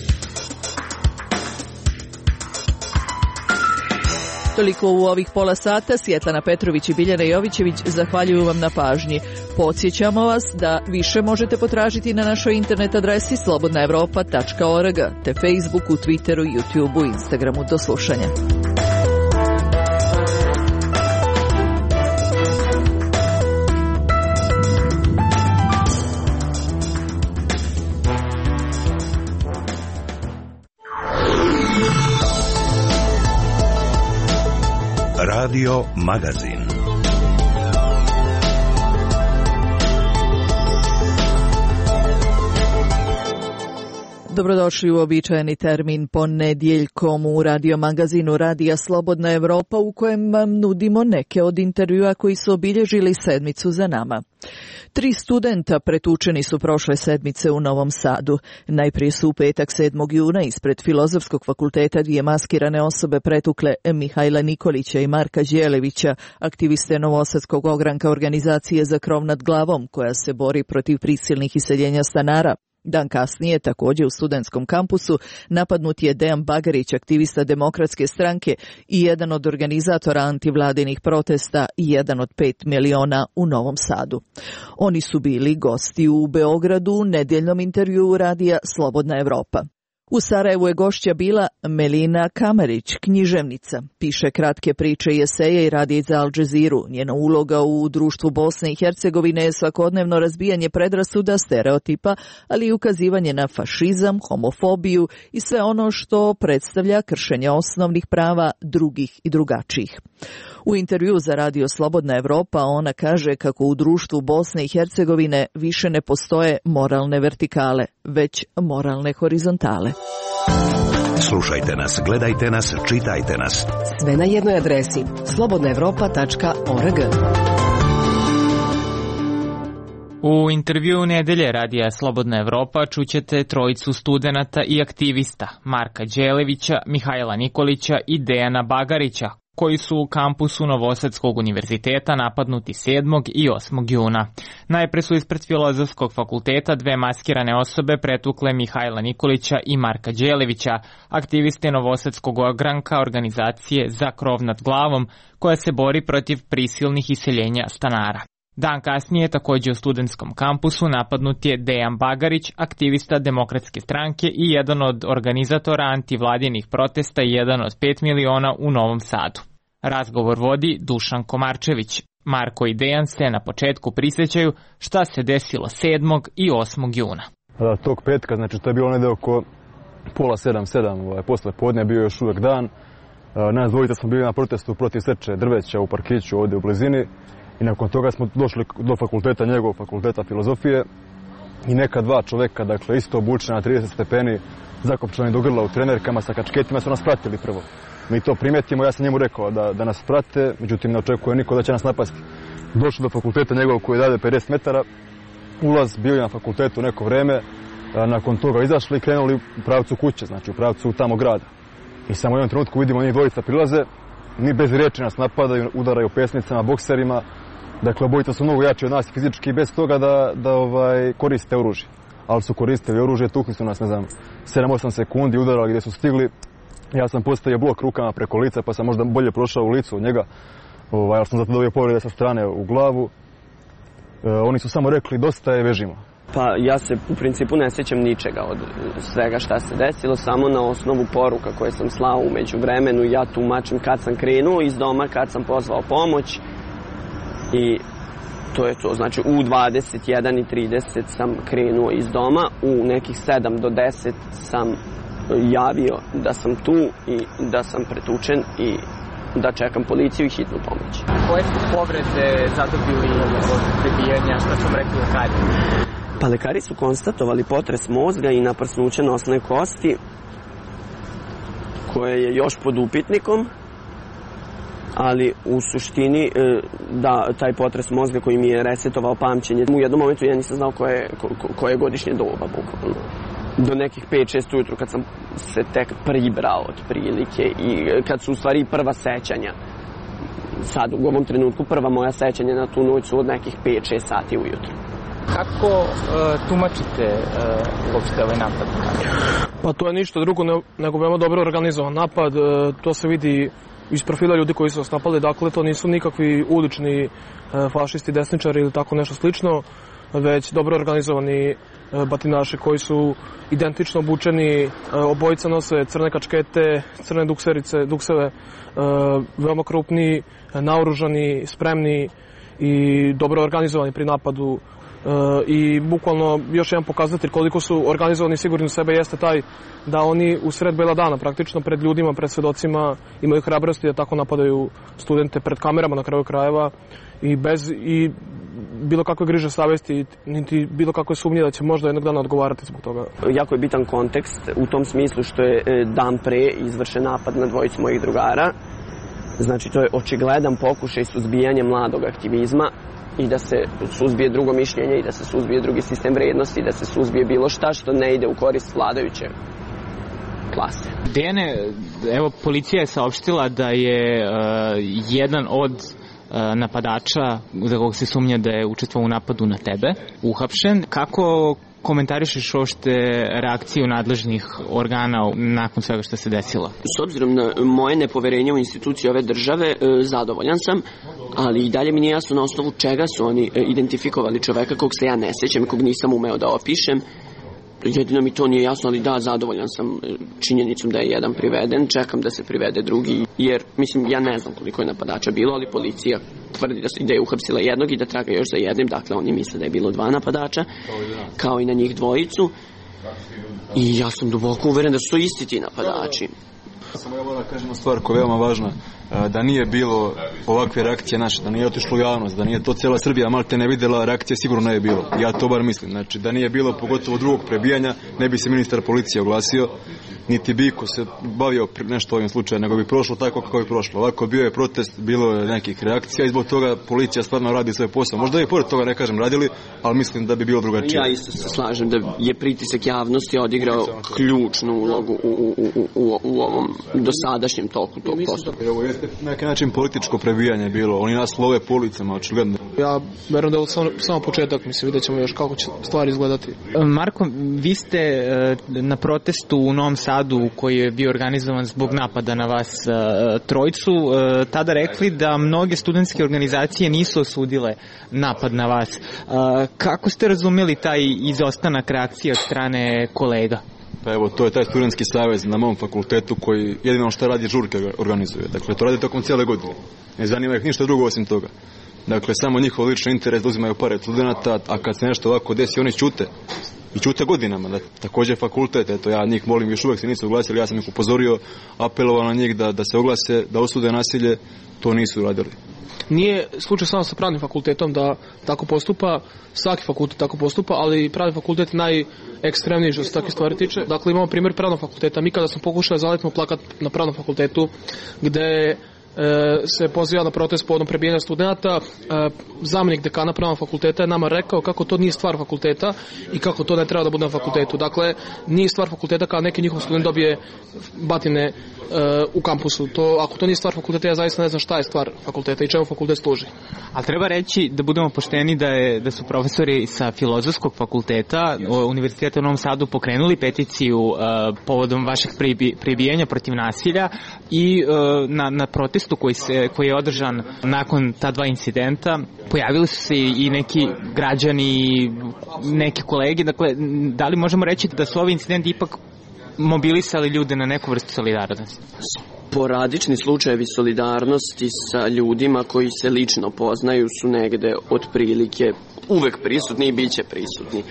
Speaker 1: Toliko u ovih pola sata. Svjetlana Petrović i Biljana Jovićević zahvaljuju vam na pažnji. Podsjećamo vas da više možete potražiti na našoj internet adresi slobodna evropa tačka org, te Facebooku, Twitteru, YouTubeu, Instagramu. Do slušanja.
Speaker 8: Radio Magazin.
Speaker 1: Dobrodošli u običajeni termin ponedjeljkom u radio magazinu Radija Slobodna Evropa, u kojem vam nudimo neke od intervjua koji su obilježili sedmicu za nama. Tri studenta pretučeni su prošle sedmice u Novom Sadu. Najprije su u petak sedmog juna ispred Filozofskog fakulteta dvije maskirane osobe pretukle Mihajla Nikolića i Marka Đelevića, aktiviste Novosadskog ogranka organizacije Za krov nad glavom, koja se bori protiv prisilnih iseljenja stanara. Dan kasnije, također u studentskom kampusu, napadnut je Dejan Bagarić, aktivista Demokratske stranke i jedan od organizatora antivladinih protesta i jedan od pet miliona u Novom Sadu. Oni su bili gosti u Beogradu u nedjeljnom intervjuu radija Slobodna Evropa. U Sarajevu je gošća bila Melina Kamarić, književnica. Piše kratke priče i eseje i radi za Al Jazeeru. Njena uloga u društvu Bosne i Hercegovine je svakodnevno razbijanje predrasuda, stereotipa, ali i ukazivanje na fašizam, homofobiju i sve ono što predstavlja kršenje osnovnih prava drugih i drugačijih. U intervju za Radio Slobodna Evropa ona kaže kako u društvu Bosne i Hercegovine više ne postoje moralne vertikale, već moralne horizontale.
Speaker 8: Slušajte nas, gledajte nas, čitajte nas.
Speaker 2: Sve na jednoj adresi slobodna evropa tačka org.
Speaker 4: U intervjuu nedelje Radija Slobodna Evropa čućete trojicu studenata i aktivista Marka Đelevića, Mihajla Nikolića i Dejana Bagarića, koji su u kampusu Novosadskog univerziteta napadnuti sedmog i osmog juna. Najpre su ispred Filozofskog fakulteta dve maskirane osobe pretukle Mihajla Nikolića i Marka Đelevića, aktiviste Novosadskog ogranka organizacije Za krov nad glavom, koja se bori protiv prisilnih iseljenja stanara. Dan kasnije, također u studentskom kampusu, napadnut je Dejan Bagarić, aktivista Demokratske stranke i jedan od organizatora antivladinih protesta i jedan od pet miliona u Novom Sadu. Razgovor vodi Dušan Komarčević. Marko i Dejan se na početku prisjećaju šta se desilo sedmog i osmog juna.
Speaker 5: Da, tog petka, znači to je bilo negdje oko pola sedam, sedam, ovaj, posle podne, bio još uvijek dan. Nas dvojica smo bili na protestu protiv seče drveća u parkiću ovdje u blizini. I nakon toga smo došli do fakulteta, njegovog fakulteta filozofije i neka dva čoveka, dakle isto obučena na trideset stepeni, zakopčani do grla u trenerkama sa kačketima, su nas pratili prvo. Mi to primetimo, ja sam njemu rekao da, da nas prate, međutim ne očekuje niko da će nas napasti. Došli do fakulteta njegovog koji je dalje pedeset metara, ulaz, bio je na fakultetu neko vreme, nakon toga izašli i krenuli u pravcu kuće, znači u pravcu tamo grada. I samo u jednom trenutku vidimo njih dvojica prilaze, ni bez riječi nas napadaju, udaraju pesnicama, bokserima. Dakle, obojica su mnogo jači od nas fizički bez toga da, da ovaj, koriste oružje. Ali su koristili oružje, tukli su nas, ne znam, sedam osam sekundi, udarali gdje su stigli. Ja sam postavio blok rukama preko lica, pa sam možda bolje prošao u licu od njega. Ovaj, ali sam zato dobio povrede sa strane u glavu. E, oni su samo rekli, dosta je, vežimo.
Speaker 7: Pa ja se u principu ne sjećam ničega od svega šta se desilo, samo na osnovu poruka koje sam slao umeđu vremenu. Ja tumačim kad sam krenuo iz doma, kad sam pozvao pomoć i to je to. Znači u dvadeset jedan i trideset sam krenuo iz doma, u nekih sedam do deset sam javio da sam tu i da sam pretučen i da čekam policiju i hitnu pomoć.
Speaker 4: Koje su povrede zadobili od prebijanja, šta sam rekli lekari?
Speaker 7: Pa lekari su konstatovali potres mozga i naprsnuće nosne kosti, koje je još pod upitnikom, ali u suštini da taj potres mozga koji mi je resetovao pamćenje, u jednom momentu ja nisam znao koje, koje je godišnje doba bukvalno. Do nekih pet šest ujutru kad sam se tek pribrao od prilike i kad su u stvari prva sećanja. Sad u ovom trenutku prva moja sećanja na tu noć su od nekih pet šest sati ujutru.
Speaker 4: Kako uh, tumačite uh, uopšte ovaj napad?
Speaker 6: Pa to je ništa drugo nego veoma dobro organizovan napad. Uh, to se vidi iz profila ljudi koji su vas napali. Dakle, to nisu nikakvi ulični uh, fašisti, desničari ili tako nešto slično, već dobro organizovani uh, batinaši koji su identično obučeni. Uh, obojica nose crne kačkete, crne dukserice, dukseve, uh, veoma krupni, naoružani, spremni i dobro organizovani pri napadu. E, i bukvalno još jedan pokazatelj koliko su organizovani i sigurni u sebe jeste taj da oni u sred bela dana praktično pred ljudima, pred svedocima imaju hrabrosti da tako napadaju studente pred kamerama na kraju krajeva i bez i bilo kakve griže savesti niti bilo kakve sumnje da će možda jednog dana odgovarati zbog toga.
Speaker 7: Jako je bitan kontekst u tom smislu što je dan pre izvršen napad na dvojicu mojih drugara. Znači to je očigledan pokušaj suzbijanja mladog aktivizma i da se suzbije drugo mišljenje i da se suzbije drugi sistem vrednosti i da se suzbije bilo šta što ne ide u korist vladajuće klase.
Speaker 4: Dejane, evo policija je saopštila da je uh, jedan od uh, napadača za kog se sumnja da je učestvovao u napadu na tebe uhapšen. Kako komentarišeš uopšte reakciju nadležnih organa nakon svega što se desilo?
Speaker 7: S obzirom na moje nepoverenje u institucije ove države, zadovoljan sam, ali i dalje mi nije jasno na osnovu čega su oni identifikovali čoveka kog se ja ne sećam i kog nisam umeo da opišem. Jedino mi to nije jasno, ali da, zadovoljan sam činjenicom da je jedan priveden, čekam da se privede drugi, jer, mislim, ja ne znam koliko je napadača bilo, ali policija tvrdi da, da je uhapsila jednog i da traga još za jednim, dakle oni misle da je bilo dva napadača, kao i na njih dvojicu, i ja sam duboko uveren da su to isti ti napadači.
Speaker 5: Samo ja moram da kažem stvar koja je veoma važna, da nije bilo ovakve reakcije naše, da nije otišlo u javnost, da nije to cijela Srbija malte ne videla, reakcije sigurno ne je bilo. Ja to bar mislim. Znači, da nije bilo pogotovo drugog prebijanja, ne bi se ministar policije oglasio, niti bi ko se bavio nešto ovim slučajem, nego bi prošlo tako kako je prošlo. Ovako bio je protest, bilo je nekih reakcija i zbog toga policija stvarno radi svoj posao. Možda i pored toga ne kažem radili, ali mislim da bi bilo drugačije.
Speaker 7: Ja isto se slažem da je pritisak javnosti odigrao ključnu ulogu u, u, u, u, u ovom dosadašnjem toku tog postupka.
Speaker 5: Ovo jeste na neki način političko prebijanje bilo. Oni nas love po ulicama, očigledno.
Speaker 6: Ja verujem da je samo, samo početak, mislim, vidjet ćemo još kako će stvari izgledati.
Speaker 4: Marko, vi ste na protestu u Novom Sadu koji je bio organizovan zbog napada na vas trojicu, tada rekli da mnoge studentske organizacije nisu osudile napad na vas. Kako ste razumeli taj izostanak reakcije od strane kolega?
Speaker 5: Pa evo, to je taj studentski savez na mom fakultetu koji jedino što radi žurke organizuje. Dakle, to radi tokom cijele godine. Ne zanima ih ništa drugo osim toga. Dakle, samo njihov lični interes da uzimaju pare od studenta, a kad se nešto ovako desi, oni ćute. I ćute godinama. Da, također fakultet, eto, ja njih molim, još uvijek se nisu oglasili, ja sam ih upozorio, apelovao na njih da, da se oglase, da osude nasilje, to nisu radili.
Speaker 6: Nije slučaj samo sa pravnim fakultetom da tako postupa, svaki fakultet tako postupa, ali pravni fakultet je najekstremniji što se takve stvari tiče. Dakle, imamo primjer pravnog fakulteta. Mi kada smo pokušali zaletimo plakat na pravnom fakultetu, gde se poziva na protest povodom prebijanja studenta, zamenik dekana pravnog fakulteta je nama rekao kako to nije stvar fakulteta i kako to ne treba da bude na fakultetu. Dakle, nije stvar fakulteta kada neki njihov student dobije batine u kampusu. To, ako to nije stvar fakulteta, ja zaista ne znam šta je stvar fakulteta i čemu fakultet služi.
Speaker 4: Ali treba reći da budemo pošteni da, je, da su profesori sa Filozofskog fakulteta Univerziteta u Novom Sadu pokrenuli peticiju uh, povodom vašeg prebijanja protiv nasilja i uh, na, na protestu koji, se, koji je održan nakon ta dva incidenta pojavili su se i neki građani, neki kolege. Dakle, da li možemo reći da su ovi incidenti ipak mobilisali ljude na neku vrstu solidarnosti?
Speaker 7: Sporadični slučajevi solidarnosti sa ljudima koji se lično poznaju su negde otprilike uvek prisutni i bit će prisutni.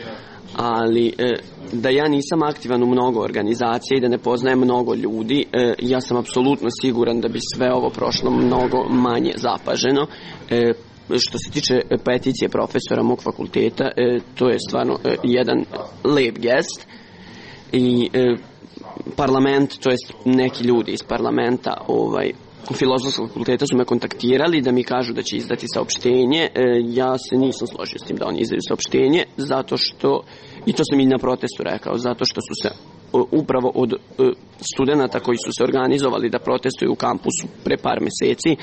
Speaker 7: Ali e, da ja nisam aktivan u mnogo organizacija i da ne poznajem mnogo ljudi, e, ja sam apsolutno siguran da bi sve ovo prošlo mnogo manje zapaženo. E, što se tiče peticije profesora mog fakulteta, e, to je stvarno e, jedan lep gest i e, parlament, to jest neki ljudi iz parlamenta ovaj, Filozofskog fakulteta su me kontaktirali da mi kažu da će izdati saopštenje. Ja se nisam složio s tim da oni izdaju saopštenje, zato što, i to sam i na protestu rekao, zato što su se upravo od studenta koji su se organizovali da protestuju u kampusu pre par meseci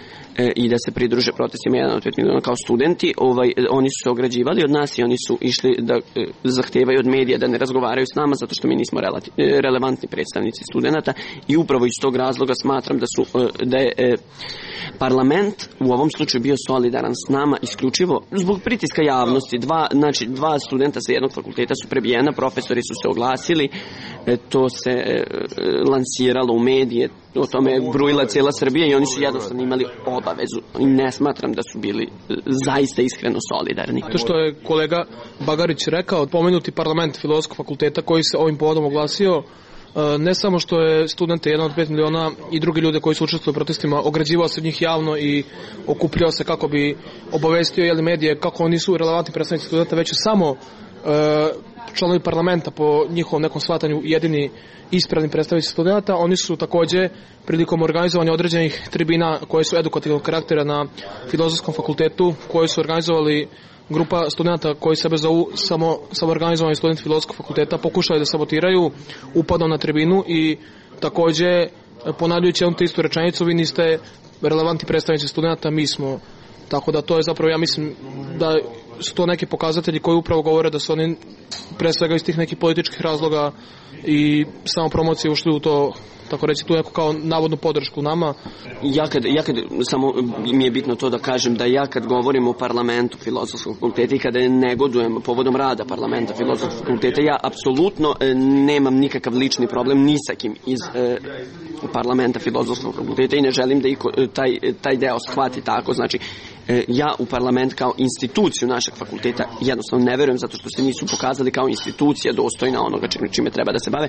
Speaker 7: i da se pridruže protestima jedan od pet miliona kao studenti, ovaj, oni su se ograđivali od nas i oni su išli da e, zahtevaju od medija da ne razgovaraju s nama zato što mi nismo relati, e, relevantni predstavnici studenta i upravo iz tog razloga smatram da, su, e, da je e, parlament u ovom slučaju bio solidaran s nama isključivo zbog pritiska javnosti. Dva, znači, dva studenta sa jednog fakulteta su prebijena, profesori su se oglasili, e, to se e, lansiralo u medije, o tome je brujila cijela Srbija i oni su jednostavno imali obavezu i ne smatram da su bili zaista iskreno solidarni.
Speaker 6: To što je kolega Bagarić rekao, pomenuti parlament Filozofskog fakulteta koji se ovim povodom oglasio, ne samo što je studente jedan od pet miliona i drugi ljude koji su učestvovali u protestima ograđivao se od njih javno i okupljao se kako bi obavestio jeli, medije kako oni su relevantni predstavnici studenta, već samo e, članovi parlamenta po njihovom nekom shvatanju jedini ispravni predstavnici studenta. Oni su takođe prilikom organizovanja određenih tribina koje su edukativnog karaktera na Filozofskom fakultetu, koje su organizovali grupa studenta koji sebe zovu samo, samo organizovani studenti Filozofskog fakulteta, pokušali da sabotiraju upadom na tribinu i takođe ponavljajući jednu te istu rečenicu, vi niste relevantni predstavnici studenta, mi smo. Tako da to je zapravo, ja mislim da su to neki pokazatelji koji upravo govore da su oni pre svega iz tih nekih političkih razloga i samo promocije ušli u to, tako reći, tu neku kao navodnu podršku nama.
Speaker 7: Ja kad, ja kad, samo mi je bitno to da kažem da ja kad govorim o parlamentu Filozofskog fakulteta i kada negodujem povodom rada parlamenta Filozofskog fakulteta, ja apsolutno nemam nikakav lični problem ni sa kim iz e, parlamenta Filozofskog fakulteta i ne želim da iko, taj, taj deo shvati tako, znači e, ja u parlament kao instituciju našeg fakulteta jednostavno ne verujem zato što se nisu pokazali kao institucija dostojna onoga čime treba da se bave.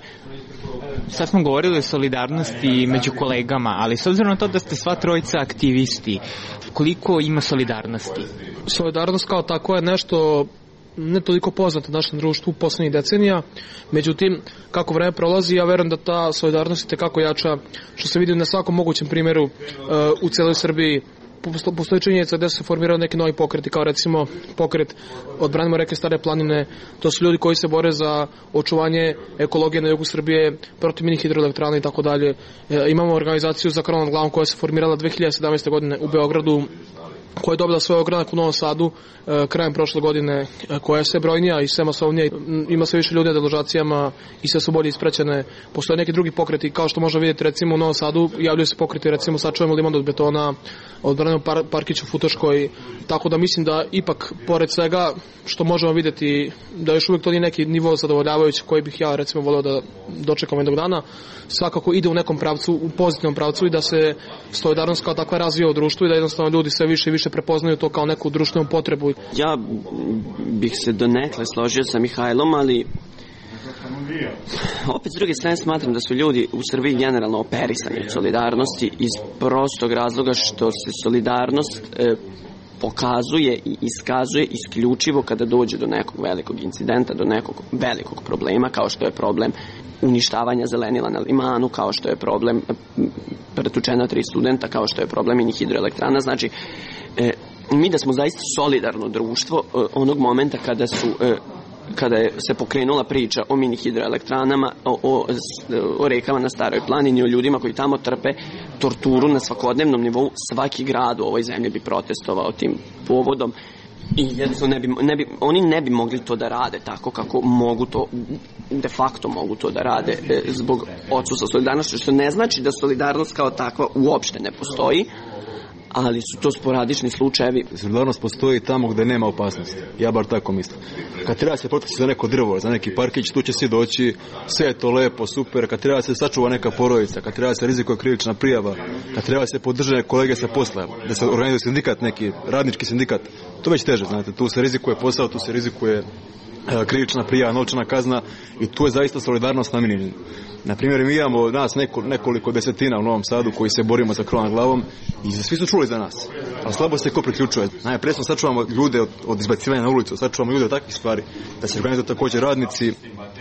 Speaker 4: Sad smo govorili o solidarnosti među kolegama, ali s obzirom na to da ste sva trojica aktivisti, koliko ima solidarnosti?
Speaker 6: Solidarnost kao tako je nešto ne toliko poznato u našem društvu poslednjih decenija, međutim, kako vreme prolazi, ja verujem da ta solidarnost je tekako jača, što se vidi na svakom mogućem primjeru uh, u celoj Srbiji. Postoji činjenica da se formirao neki novi pokreti, kao recimo pokret Odbranimo reke Stare planine. To su ljudi koji se bore za očuvanje ekologije na jugu Srbije, protiv mini hidroelektrana i tako dalje. Imamo organizaciju za krov nad glavom koja se formirala dve hiljade sedamnaeste. godine u Beogradu, koja je dobila svoj ogranak u Novom Sadu e, krajem prošle godine, e, koja je sve brojnija i sve masovnija, ima sve više ljudi na deložacijama i sve su bolje ispraćene. Postoje neki drugi pokreti, kao što možemo vidjeti recimo u Novom Sadu, javljaju se pokreti, recimo sačuvamo Liman od betona, odbranimo par, parkić u Futoškoj, tako da mislim da ipak, pored svega što možemo vidjeti, da još uvijek to nije neki nivo zadovoljavajući koji bih ja recimo voleo da dočekam jednog dana, svakako ide u nekom pravcu, u pozitivnom pravcu i da se solidarnost kao takva razvija u društvu i da jednostavno ljudi sve više i više prepoznaju to kao neku društvenu potrebu.
Speaker 7: Ja bih se donekle složio sa Mihajlom, ali opet s druge strane smatram da su ljudi u Srbiji generalno operisani od solidarnosti iz prostog razloga što se solidarnost e, pokazuje i iskazuje isključivo kada dođe do nekog velikog incidenta, do nekog velikog problema, kao što je problem uništavanja zelenila na Limanu, kao što je problem pretučena tri studenta, kao što je problem mini hidroelektrana. Znači, e, mi da smo zaista solidarno društvo e, onog momenta kada su e, kada je se pokrenula priča o mini hidroelektranama, o, o, o rekama na Staroj planini, o ljudima koji tamo trpe torturu na svakodnevnom nivou, svaki grad u ovoj zemlji bi protestovao tim povodom i jednostavno ne bi, ne bi, oni ne bi mogli to da rade tako kako mogu to, de facto mogu to da rade e, zbog odsustva solidarnosti, što ne znači da solidarnost kao takva uopšte ne postoji, ali su to sporadični slučajevi.
Speaker 5: Solidarnost postoji tamo gde nema opasnosti. Ja bar tako mislim. Kad treba se protesti za neko drvo, za neki parkić, tu će svi doći, sve je to lepo, super. Kad treba se sačuva neka porodica, kad treba se rizikuje krivična prijava, kad treba se podržane kolege sa posla, da se organizuje sindikat neki, radnički sindikat, to već teže, znate. Tu se rizikuje posao, tu se rizikuje krivična prijava, novčana kazna i tu je zaista solidarnost namijenjena. Na primjer, mi imamo nas neko, nekoliko desetina u Novom Sadu koji se borimo za krov nad glavom i svi su čuli za nas, ali slabo se ko priključuje. Najprije smo sačuvamo ljude od, od izbacivanja na ulicu, sačuvamo ljude od takvih stvari, da se organizuju također radnici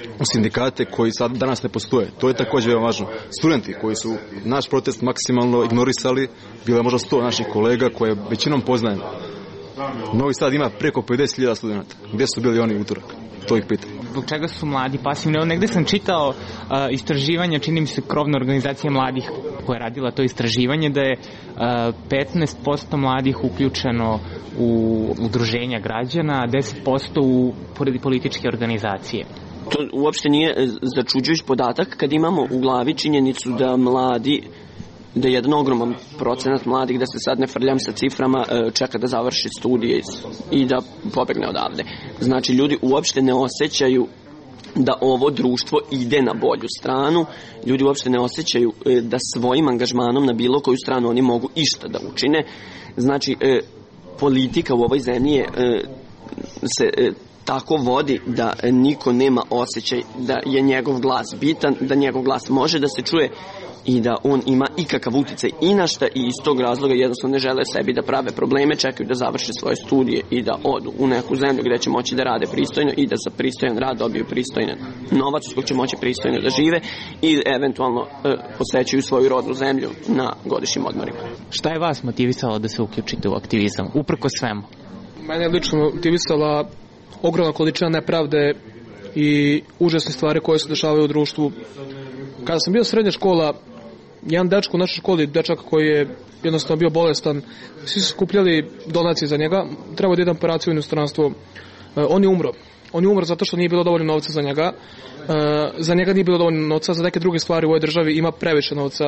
Speaker 5: u sindikate koji sad danas ne postoje. To je također veoma važno. Studenti koji su naš protest maksimalno ignorisali, bilo je možda sto naših kolega koje većinom poznajem. Novi Sad ima preko pedeset hiljada studenta. Gdje su bili oni utorak? To ih pitam.
Speaker 4: Zbog čega su mladi pasivni? Evo, negde sam čitao uh, istraživanja, čini mi se krovna organizacija mladih koja je radila to istraživanje, da je uh, petnaest posto mladih uključeno u udruženja građana, a deset posto u političke organizacije.
Speaker 7: To uopšte nije začuđujući podatak kad imamo u glavi činjenicu da mladi, da je jedan ogroman procenat mladih, da se sad ne frljam sa ciframa, čeka da završi studije i da pobegne odavde. Znači, ljudi uopšte ne osjećaju da ovo društvo ide na bolju stranu, ljudi uopšte ne osjećaju da svojim angažmanom na bilo koju stranu oni mogu išta da učine. Znači, politika u ovoj zemlji je, se tako vodi da niko nema osjećaj da je njegov glas bitan, da njegov glas može da se čuje i da on ima ikakav uticaj i na šta, i iz tog razloga jednostavno ne žele sebi da prave probleme, čekaju da završe svoje studije i da odu u neku zemlju gdje će moći da rade pristojno i da za pristojan rad dobiju pristojan novac s kojeg će moći pristojno da žive i eventualno e, posećuju svoju rodnu zemlju na godišnjim odmorima.
Speaker 4: Šta je vas motivisalo da se uključite u aktivizam, uprko svemu?
Speaker 6: Mene je lično motivisala ogromna količina nepravde i užasne stvari koje se dešavaju u društvu. Kada sam bio srednja škola, jedan dečko u našoj školi, dečak koji je jednostavno bio bolestan, svi su skupljali donacije za njega, trebao da ide operaciju u inostranstvo. On je umro. On je umro zato što nije bilo dovoljno novca za njega. Za njega nije bilo dovoljno novca, za neke druge stvari u ovoj državi ima previše novca.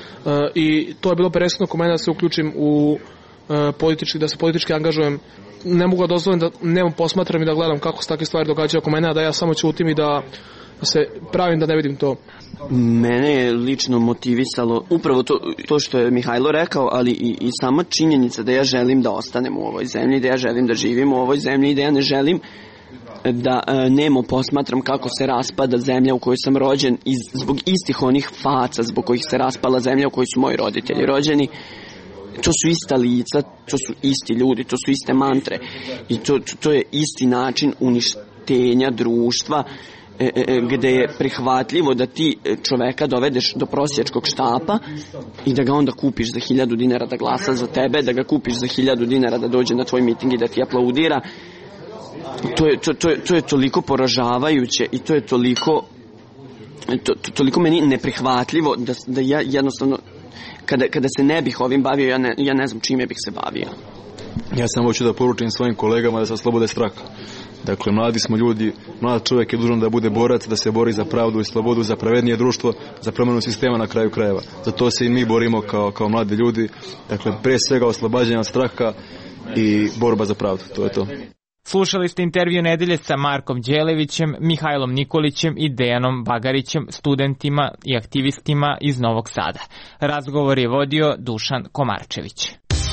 Speaker 6: I to je bilo presudno kod mene da se uključim u politički, da se politički angažujem. Ne mogu da dozvolim da nemam posmatram i da gledam kako se takve stvari događaju oko mene, a da ja samo ćutim i da se pravim da ne vidim to.
Speaker 7: Mene je lično motivisalo upravo to, to što je Mihajlo rekao, ali i, i sama činjenica da ja želim da ostanem u ovoj zemlji, da ja želim da živim u ovoj zemlji i da ja ne želim da e, nemo posmatram kako se raspada zemlja u kojoj sam rođen i zbog istih onih faca zbog kojih se raspala zemlja u kojoj su moji roditelji rođeni. To su ista lica, to su isti ljudi, to su iste mantre i to, to, to je isti način uništenja društva e, e, gde je prihvatljivo da ti čoveka dovedeš do prosječkog štapa i da ga onda kupiš za hiljadu dinara da glasa za tebe, da ga kupiš za hiljadu dinara da dođe na tvoj miting i da ti aplaudira. To je, to, to je, to je toliko poražavajuće i to je toliko, to, to, toliko meni neprihvatljivo da, da ja jednostavno Kada, kada se ne bih ovim bavio, ja ne, ja ne znam čime bih se bavio.
Speaker 5: Ja sam hoću da poručim svojim kolegama da se oslobode straha. Dakle, mladi smo ljudi, mlad čovjek je dužan da bude borac, da se bori za pravdu i slobodu, za pravednije društvo, za promjenu sistema na kraju krajeva. Za to se i mi borimo kao, kao mladi ljudi. Dakle, pre svega oslobađanje od straha i borba za pravdu. To je to.
Speaker 4: Slušali ste intervju nedelje sa Markom Đelevićem, Mihajlom Nikolićem i Dejanom Bagarićem, studentima i aktivistima iz Novog Sada. Razgovor je vodio Dušan Komarčević.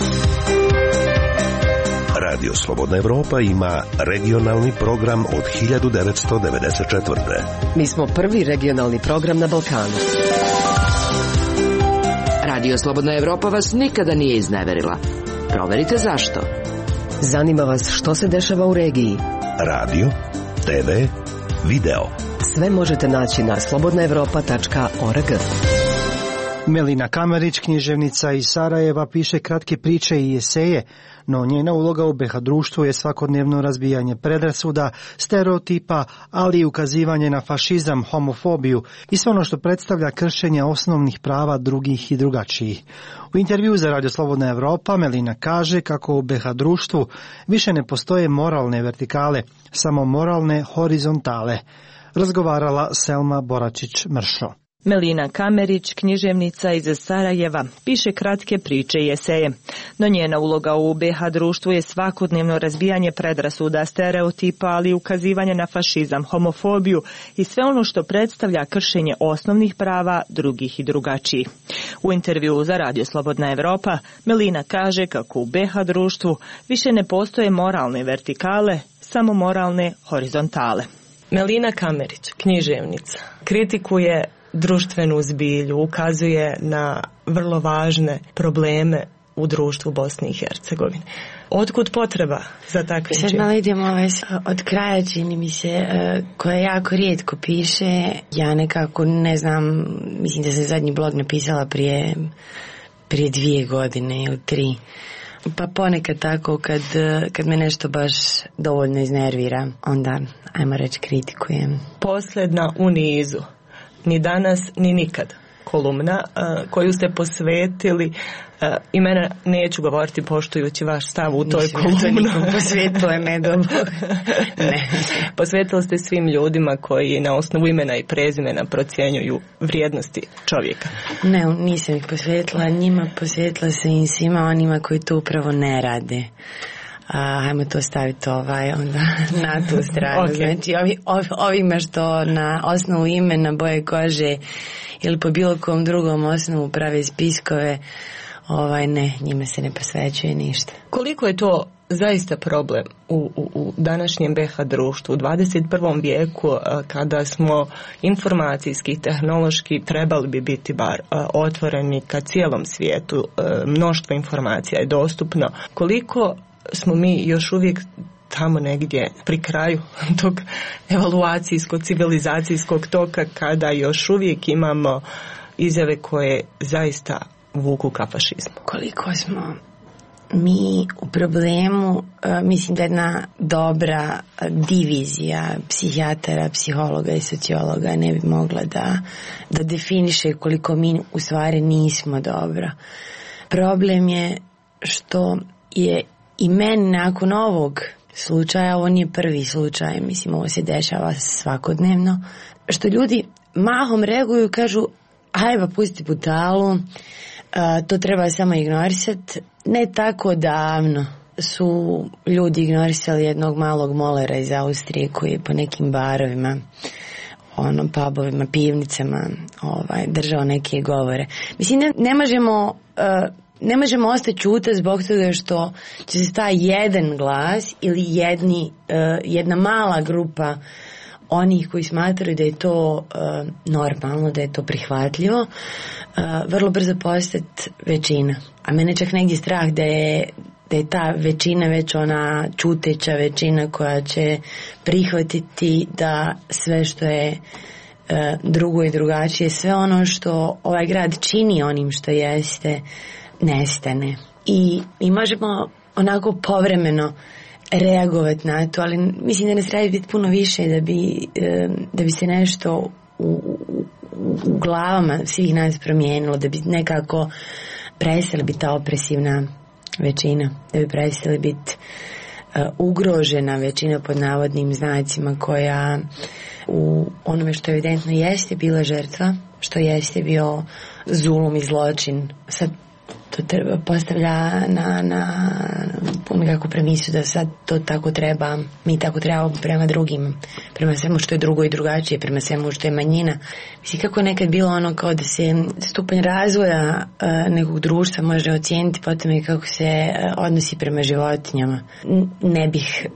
Speaker 8: Radio Slobodna Evropa ima regionalni program od hiljadu devetsto devedeset četvrte.
Speaker 2: Mi smo prvi regionalni program na Balkanu. Radio Slobodna Evropa vas nikada nije izneverila. Proverite zašto. Zanima vas što se dešava u regiji.
Speaker 8: Radio, te ve, video.
Speaker 2: Sve možete naći na slobodna evropa tačka org.
Speaker 9: Melina Kamerić, književnica iz Sarajeva, piše kratke priče i eseje, no njena uloga u be ha društvu je svakodnevno razbijanje predrasuda, stereotipa, ali i ukazivanje na fašizam, homofobiju i sve ono što predstavlja kršenje osnovnih prava drugih i drugačijih. U intervju za Radio Slobodna Evropa Melina kaže kako u be ha društvu više ne postoje moralne vertikale, samo moralne horizontale. Razgovarala Selma Boračić-Mršo.
Speaker 10: Melina Kamerić, književnica iz Sarajeva, piše kratke priče i eseje. No njena uloga u be ha društvu je svakodnevno razbijanje predrasuda, stereotipa, ali i ukazivanje na fašizam, homofobiju i sve ono što predstavlja kršenje osnovnih prava drugih i drugačijih. U intervjuu za Radio Slobodna Evropa Melina kaže kako u be ha društvu više ne postoje moralne vertikale, samo moralne horizontale.
Speaker 11: Melina Kamerić, književnica, kritikuje društvenu zbilju, ukazuje na vrlo važne probleme u društvu Bosne i Hercegovine. Otkud potreba za takvim
Speaker 3: Sad
Speaker 11: činom?
Speaker 3: malo idemo ovaj, od kraja, čini mi se, koja jako rijetko piše. Ja nekako ne znam, mislim da sam zadnji blog napisala prije, prije dvije godine ili tri. Pa ponekad tako kad, kad me nešto baš dovoljno iznervira, onda, ajmo reći, kritikujem.
Speaker 11: Posljedna u nizu, ni danas ni nikad, kolumna uh, koju ste posvetili, uh, imena neću govoriti poštujući vaš stav u toj
Speaker 3: Nisam
Speaker 11: kolumni.
Speaker 3: Nisam to posvetila je medom. Ne.
Speaker 11: Posvetili ste svim ljudima koji na osnovu imena i prezimena procjenjuju vrijednosti čovjeka.
Speaker 3: Ne, nisam ih posvetila njima, posvetila sam i svima onima koji to upravo ne rade. A, ajmo to staviti ovaj, onda, na tu stranu. Okay. Znači, ovi, ovi, ovima što na osnovu imena, boje kože ili po bilo kom drugom osnovu prave spiskove, ovaj, ne, njima se ne posvećuje ništa.
Speaker 11: Koliko je to zaista problem u, u, u današnjem B H društvu, u dvadeset prvom vijeku, kada smo informacijski, tehnološki trebali bi biti bar otvoreni ka cijelom svijetu, mnoštvo informacija je dostupno. Koliko smo mi još uvijek tamo negdje pri kraju tog evaluacijskog, civilizacijskog toka, kada još uvijek imamo izjave koje zaista vuku ka fašizmu?
Speaker 3: Koliko smo mi u problemu, mislim da jedna dobra divizija psihijatara, psihologa i sociologa ne bi mogla da, da definiše koliko mi u stvari nismo dobro. Problem je što je i meni nakon ovog slučaja, ovo nije prvi slučaj, mislim ovo se dešava svakodnevno, što ljudi mahom reaguju i kažu ajba pusti butalu, to treba samo ignorisati. Ne tako davno su ljudi ignorisali jednog malog molera iz Austrije koji je po nekim barovima, ono, pubovima, pivnicama ovaj, držao neke govore. Mislim, ne, ne možemo uh, ne možemo ostati čuta zbog toga što će se taj jedan glas ili jedni, uh, jedna mala grupa onih koji smatraju da je to uh, normalno, da je to prihvatljivo, uh, vrlo brzo postati većina. A mene čak negdje strah da je, da je ta većina već ona čuteća većina koja će prihvatiti da sve što je uh, drugo i drugačije, sve ono što ovaj grad čini onim što jeste, nestane. I, i možemo onako povremeno reagovati na to, ali mislim da nas treba biti puno više da bi, da bi se nešto u, u, u glavama svih nas promijenilo, da bi nekako prestali biti ta opresivna većina, da bi prestali biti uh, ugrožena većina pod navodnim znacima koja u onome što evidentno jeste bila žrtva, što jeste bio zulum i zločin. Sad to treba postavlja na, na nekakvu premisu da sad to tako treba, mi tako trebamo prema drugim, prema svemu što je drugo i drugačije, prema svemu što je manjina. Mislim, kako je nekad bilo ono kao da se stupanj razvoja uh, nekog društva može ocijeniti po tome kako se uh, odnosi prema životinjama. N- ne bih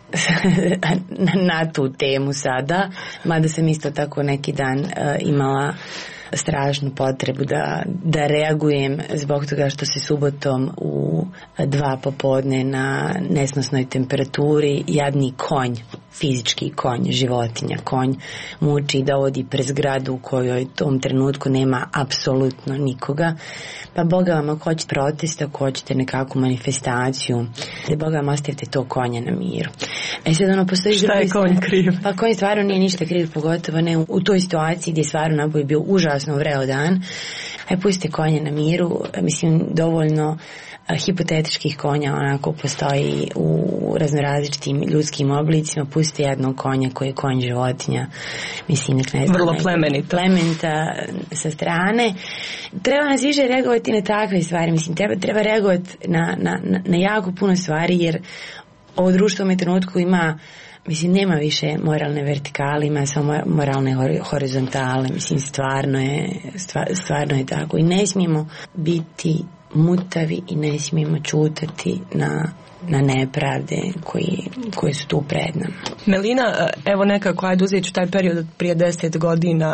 Speaker 3: na tu temu sada, mada sam isto tako neki dan uh, imala strašnu potrebu da, da reagujem zbog toga što se subotom u dva popodne na nesnosnoj temperaturi jadni konj, fizički konj, životinja, konj muči i dovodi pred zgradu u kojoj u tom trenutku nema apsolutno nikoga. Pa Boga vam, ako hoćete protest, ako hoćete nekakvu manifestaciju, da Boga vam ostavite to konja na miru. E sad ono postoji...
Speaker 11: Šta je konj kriv?
Speaker 3: Pa konj stvarno nije ništa kriv, pogotovo ne u, u toj situaciji gdje stvarno naboj bio užasno vreo dan. Aj pustite konja na miru, mislim dovoljno a, hipotetičkih konja onako postoji u raznorazličitim ljudskim oblicima. Pustite jednog konja koji je konj životinja, mislim nek ne znam,
Speaker 11: vrlo plemenita
Speaker 3: plementa sa strane. Treba nas više reagovati na takve stvari, mislim treba, treba reagovati na, na, na, na jako puno stvari, jer ovo društvo u ovom trenutku ima, mislim, nema više moralne vertikale, ima samo moralne horizontale, mislim, stvarno je, stvarno je tako. I ne smijemo biti mutavi i ne smijemo čutati na na nepravde koji, koji su tu pred nama.
Speaker 11: Melina, evo nekako, ajde uzeti ću taj period od prije deset godina,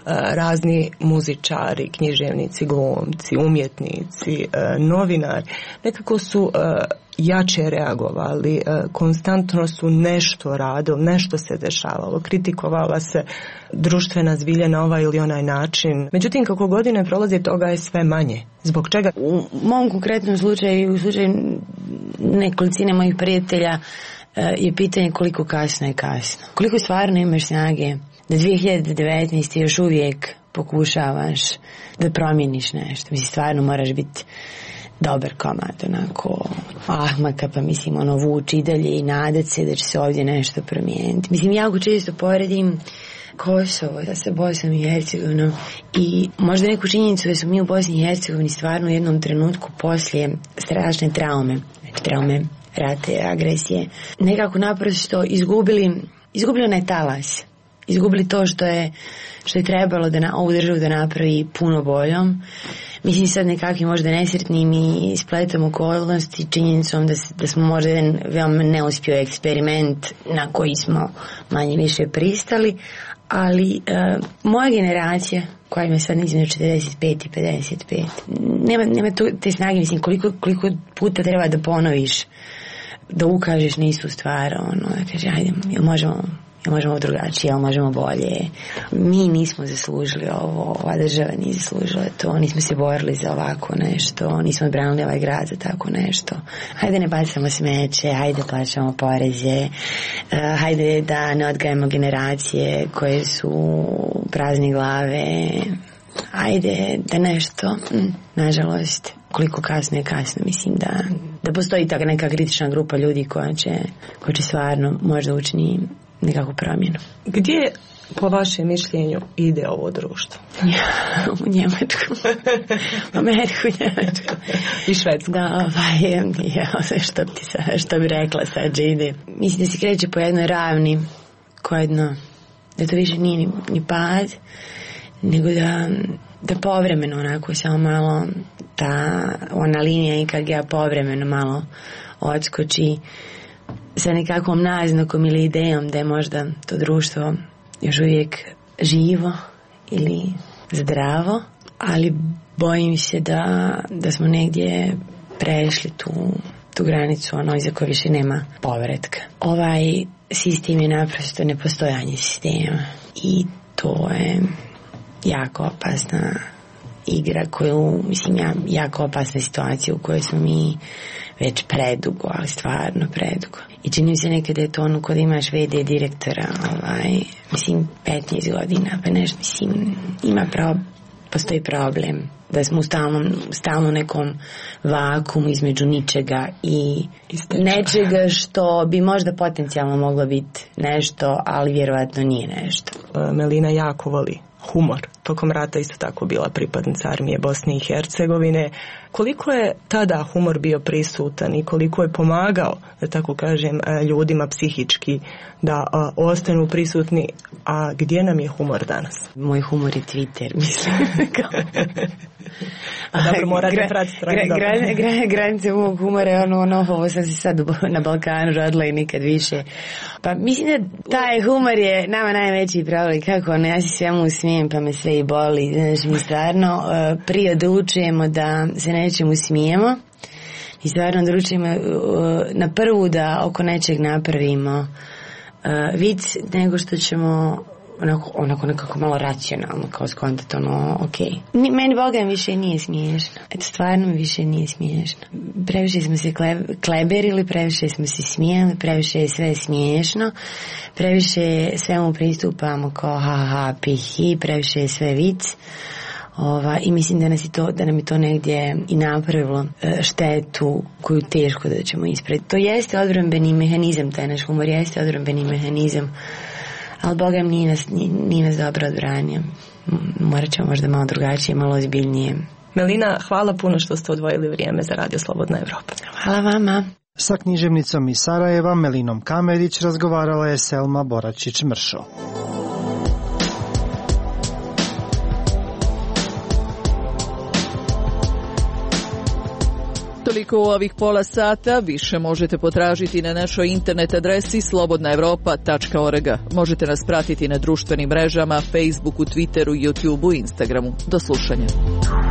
Speaker 11: razni muzičari, književnici, glumci, umjetnici, novinari, nekako su jače reagovali, konstantno su nešto radili, nešto se dešavalo, kritikovala se društvena zbilja na ovaj ili onaj način. Međutim, kako godine prolaze, toga je sve manje. Zbog čega?
Speaker 3: U mom konkretnom slučaju, u slučaju nekolicine mojih prijatelja, je pitanje koliko kasno je kasno. Koliko stvarno imaš snage da dvije hiljade devetnaeste. još uvijek pokušavaš da promijeniš nešto. Mislim, stvarno moraš biti dobar komad, onako ahmaka, pa mislim, ono, vuči i dalje i nadat se da će se ovdje nešto promijeniti. Mislim, jako često poredim Kosovo sa Bosnom i Hercegovinom i možda neku činjenicu da smo mi u Bosni i Hercegovini stvarno u jednom trenutku poslije strašne traume, znači traume rate, agresije, nekako naprosto izgubili, izgubili onaj talas, izgubili to što je, što je trebalo da na ovu državu da napravi puno boljom. Mislim, sad nekakvim možda nesretnim i spletom okolnosti, činjenicom da, da smo možda jedan veoma neuspio eksperiment na koji smo manje više pristali, ali uh, moja generacija koja ima sad između četrdeset pet i pedeset pet, nema, nema tu, te snage, mislim, koliko, koliko puta treba da ponoviš, da ukažeš na istu stvar, ono, da kaže, ajde, jel možemo, jel možemo drugačije, jel možemo bolje. Mi nismo zaslužili ovo, ova država nije zaslužila to, nismo se borili za ovako nešto, nismo odbranili ovaj grad za tako nešto. Hajde ne bacamo smeće, hajde plaćamo poreze, uh, hajde da ne odgajamo generacije koje su prazne glave, hajde da nešto, mm, nažalost, koliko kasno je kasno, mislim da, da postoji taka neka kritična grupa ljudi koja će, koja će stvarno možda učini nekakvu promjenu.
Speaker 11: Gdje, po vašem mišljenju, ide ovo društvo?
Speaker 3: U Njemačku. U Ameriku, Njemačku.
Speaker 11: I Švedsku.
Speaker 3: Da, ovaj, ja, što, ti sa, što bi rekla sad, že ide. Mislim da se kreće po jednoj ravni, koja jedno, da to više nije ni, ni pad, nego da, da povremeno onako samo malo ta ona linija i kad ja povremeno malo odskoči sa nekakvom naznakom ili idejom da je možda to društvo još uvijek živo ili zdravo, ali bojim se da, da smo negdje prešli tu, tu granicu, ono iza koje više nema povratka. Ovaj sistem je naprosto nepostojanje sistema i to je jako opasna igra koju, mislim, ja, jako opasna situacija u kojoj smo mi već predugo, ali stvarno predugo. I čini mi se nekada je to ono kod imaš ve de direktora, ovaj, mislim, petnaest godina, pa nešto, mislim, ima pro, postoji problem da smo u stalnom, stalno nekom vakumu između ničega i nečega što bi možda potencijalno moglo biti nešto, ali vjerovatno nije nešto.
Speaker 11: Melina jako voli humor. Tokom rata isto tako bila pripadnica armije Bosne i Hercegovine. Koliko je tada humor bio prisutan i koliko je pomagao, da tako kažem, ljudima psihički da a, ostanu prisutni, a gdje nam je humor danas?
Speaker 3: Moj humor je Twitter, mislim.
Speaker 11: A dobro, morate pratiti strane.
Speaker 3: Gra, gra, gra, granice mog humora je ono, ono, ovo sam se sad na Balkanu rodila i nikad više. Pa mislim da taj humor je nama najveći problem. Kako ne, ja se svemu smijem pa me sve i boli. Znači, mi stvarno uh, prije odlučujemo da se nečemu smijemo i stvarno odlučujemo uh, na prvu da oko nečeg napravimo uh, vic nego što ćemo onako, onako nekako malo racionalno kao skontati ono, ok. Meni Boga više nije smiješno. Eto, stvarno mi više nije smiješno. Previše smo se kleberili, previše smo se smijeli, previše je sve smiješno, previše svemu pristupamo kao ha ha pi hi, previše je sve vic. Ova, i mislim da, nas je to, da nam je to negdje i napravilo štetu koju teško da ćemo ispraviti. To jeste odbrambeni mehanizam, taj naš humor jeste odbrambeni mehanizam, ali Bogam nije nas, nije, nije nas dobro odbranio. Morat ćemo možda malo drugačije, malo ozbiljnije.
Speaker 11: Melina, hvala puno što ste odvojili vrijeme za Radio Slobodna Evropa.
Speaker 3: Hvala vama.
Speaker 9: Sa književnicom iz Sarajeva Melinom Kamerić razgovarala je Selma Boračić-Mršo.
Speaker 1: Toliko u ovih pola sata, više možete potražiti na našoj internet adresi slobodna evropa tačka org. Možete nas pratiti na društvenim mrežama, Facebooku, Twitteru, YouTubeu i Instagramu. Do slušanja.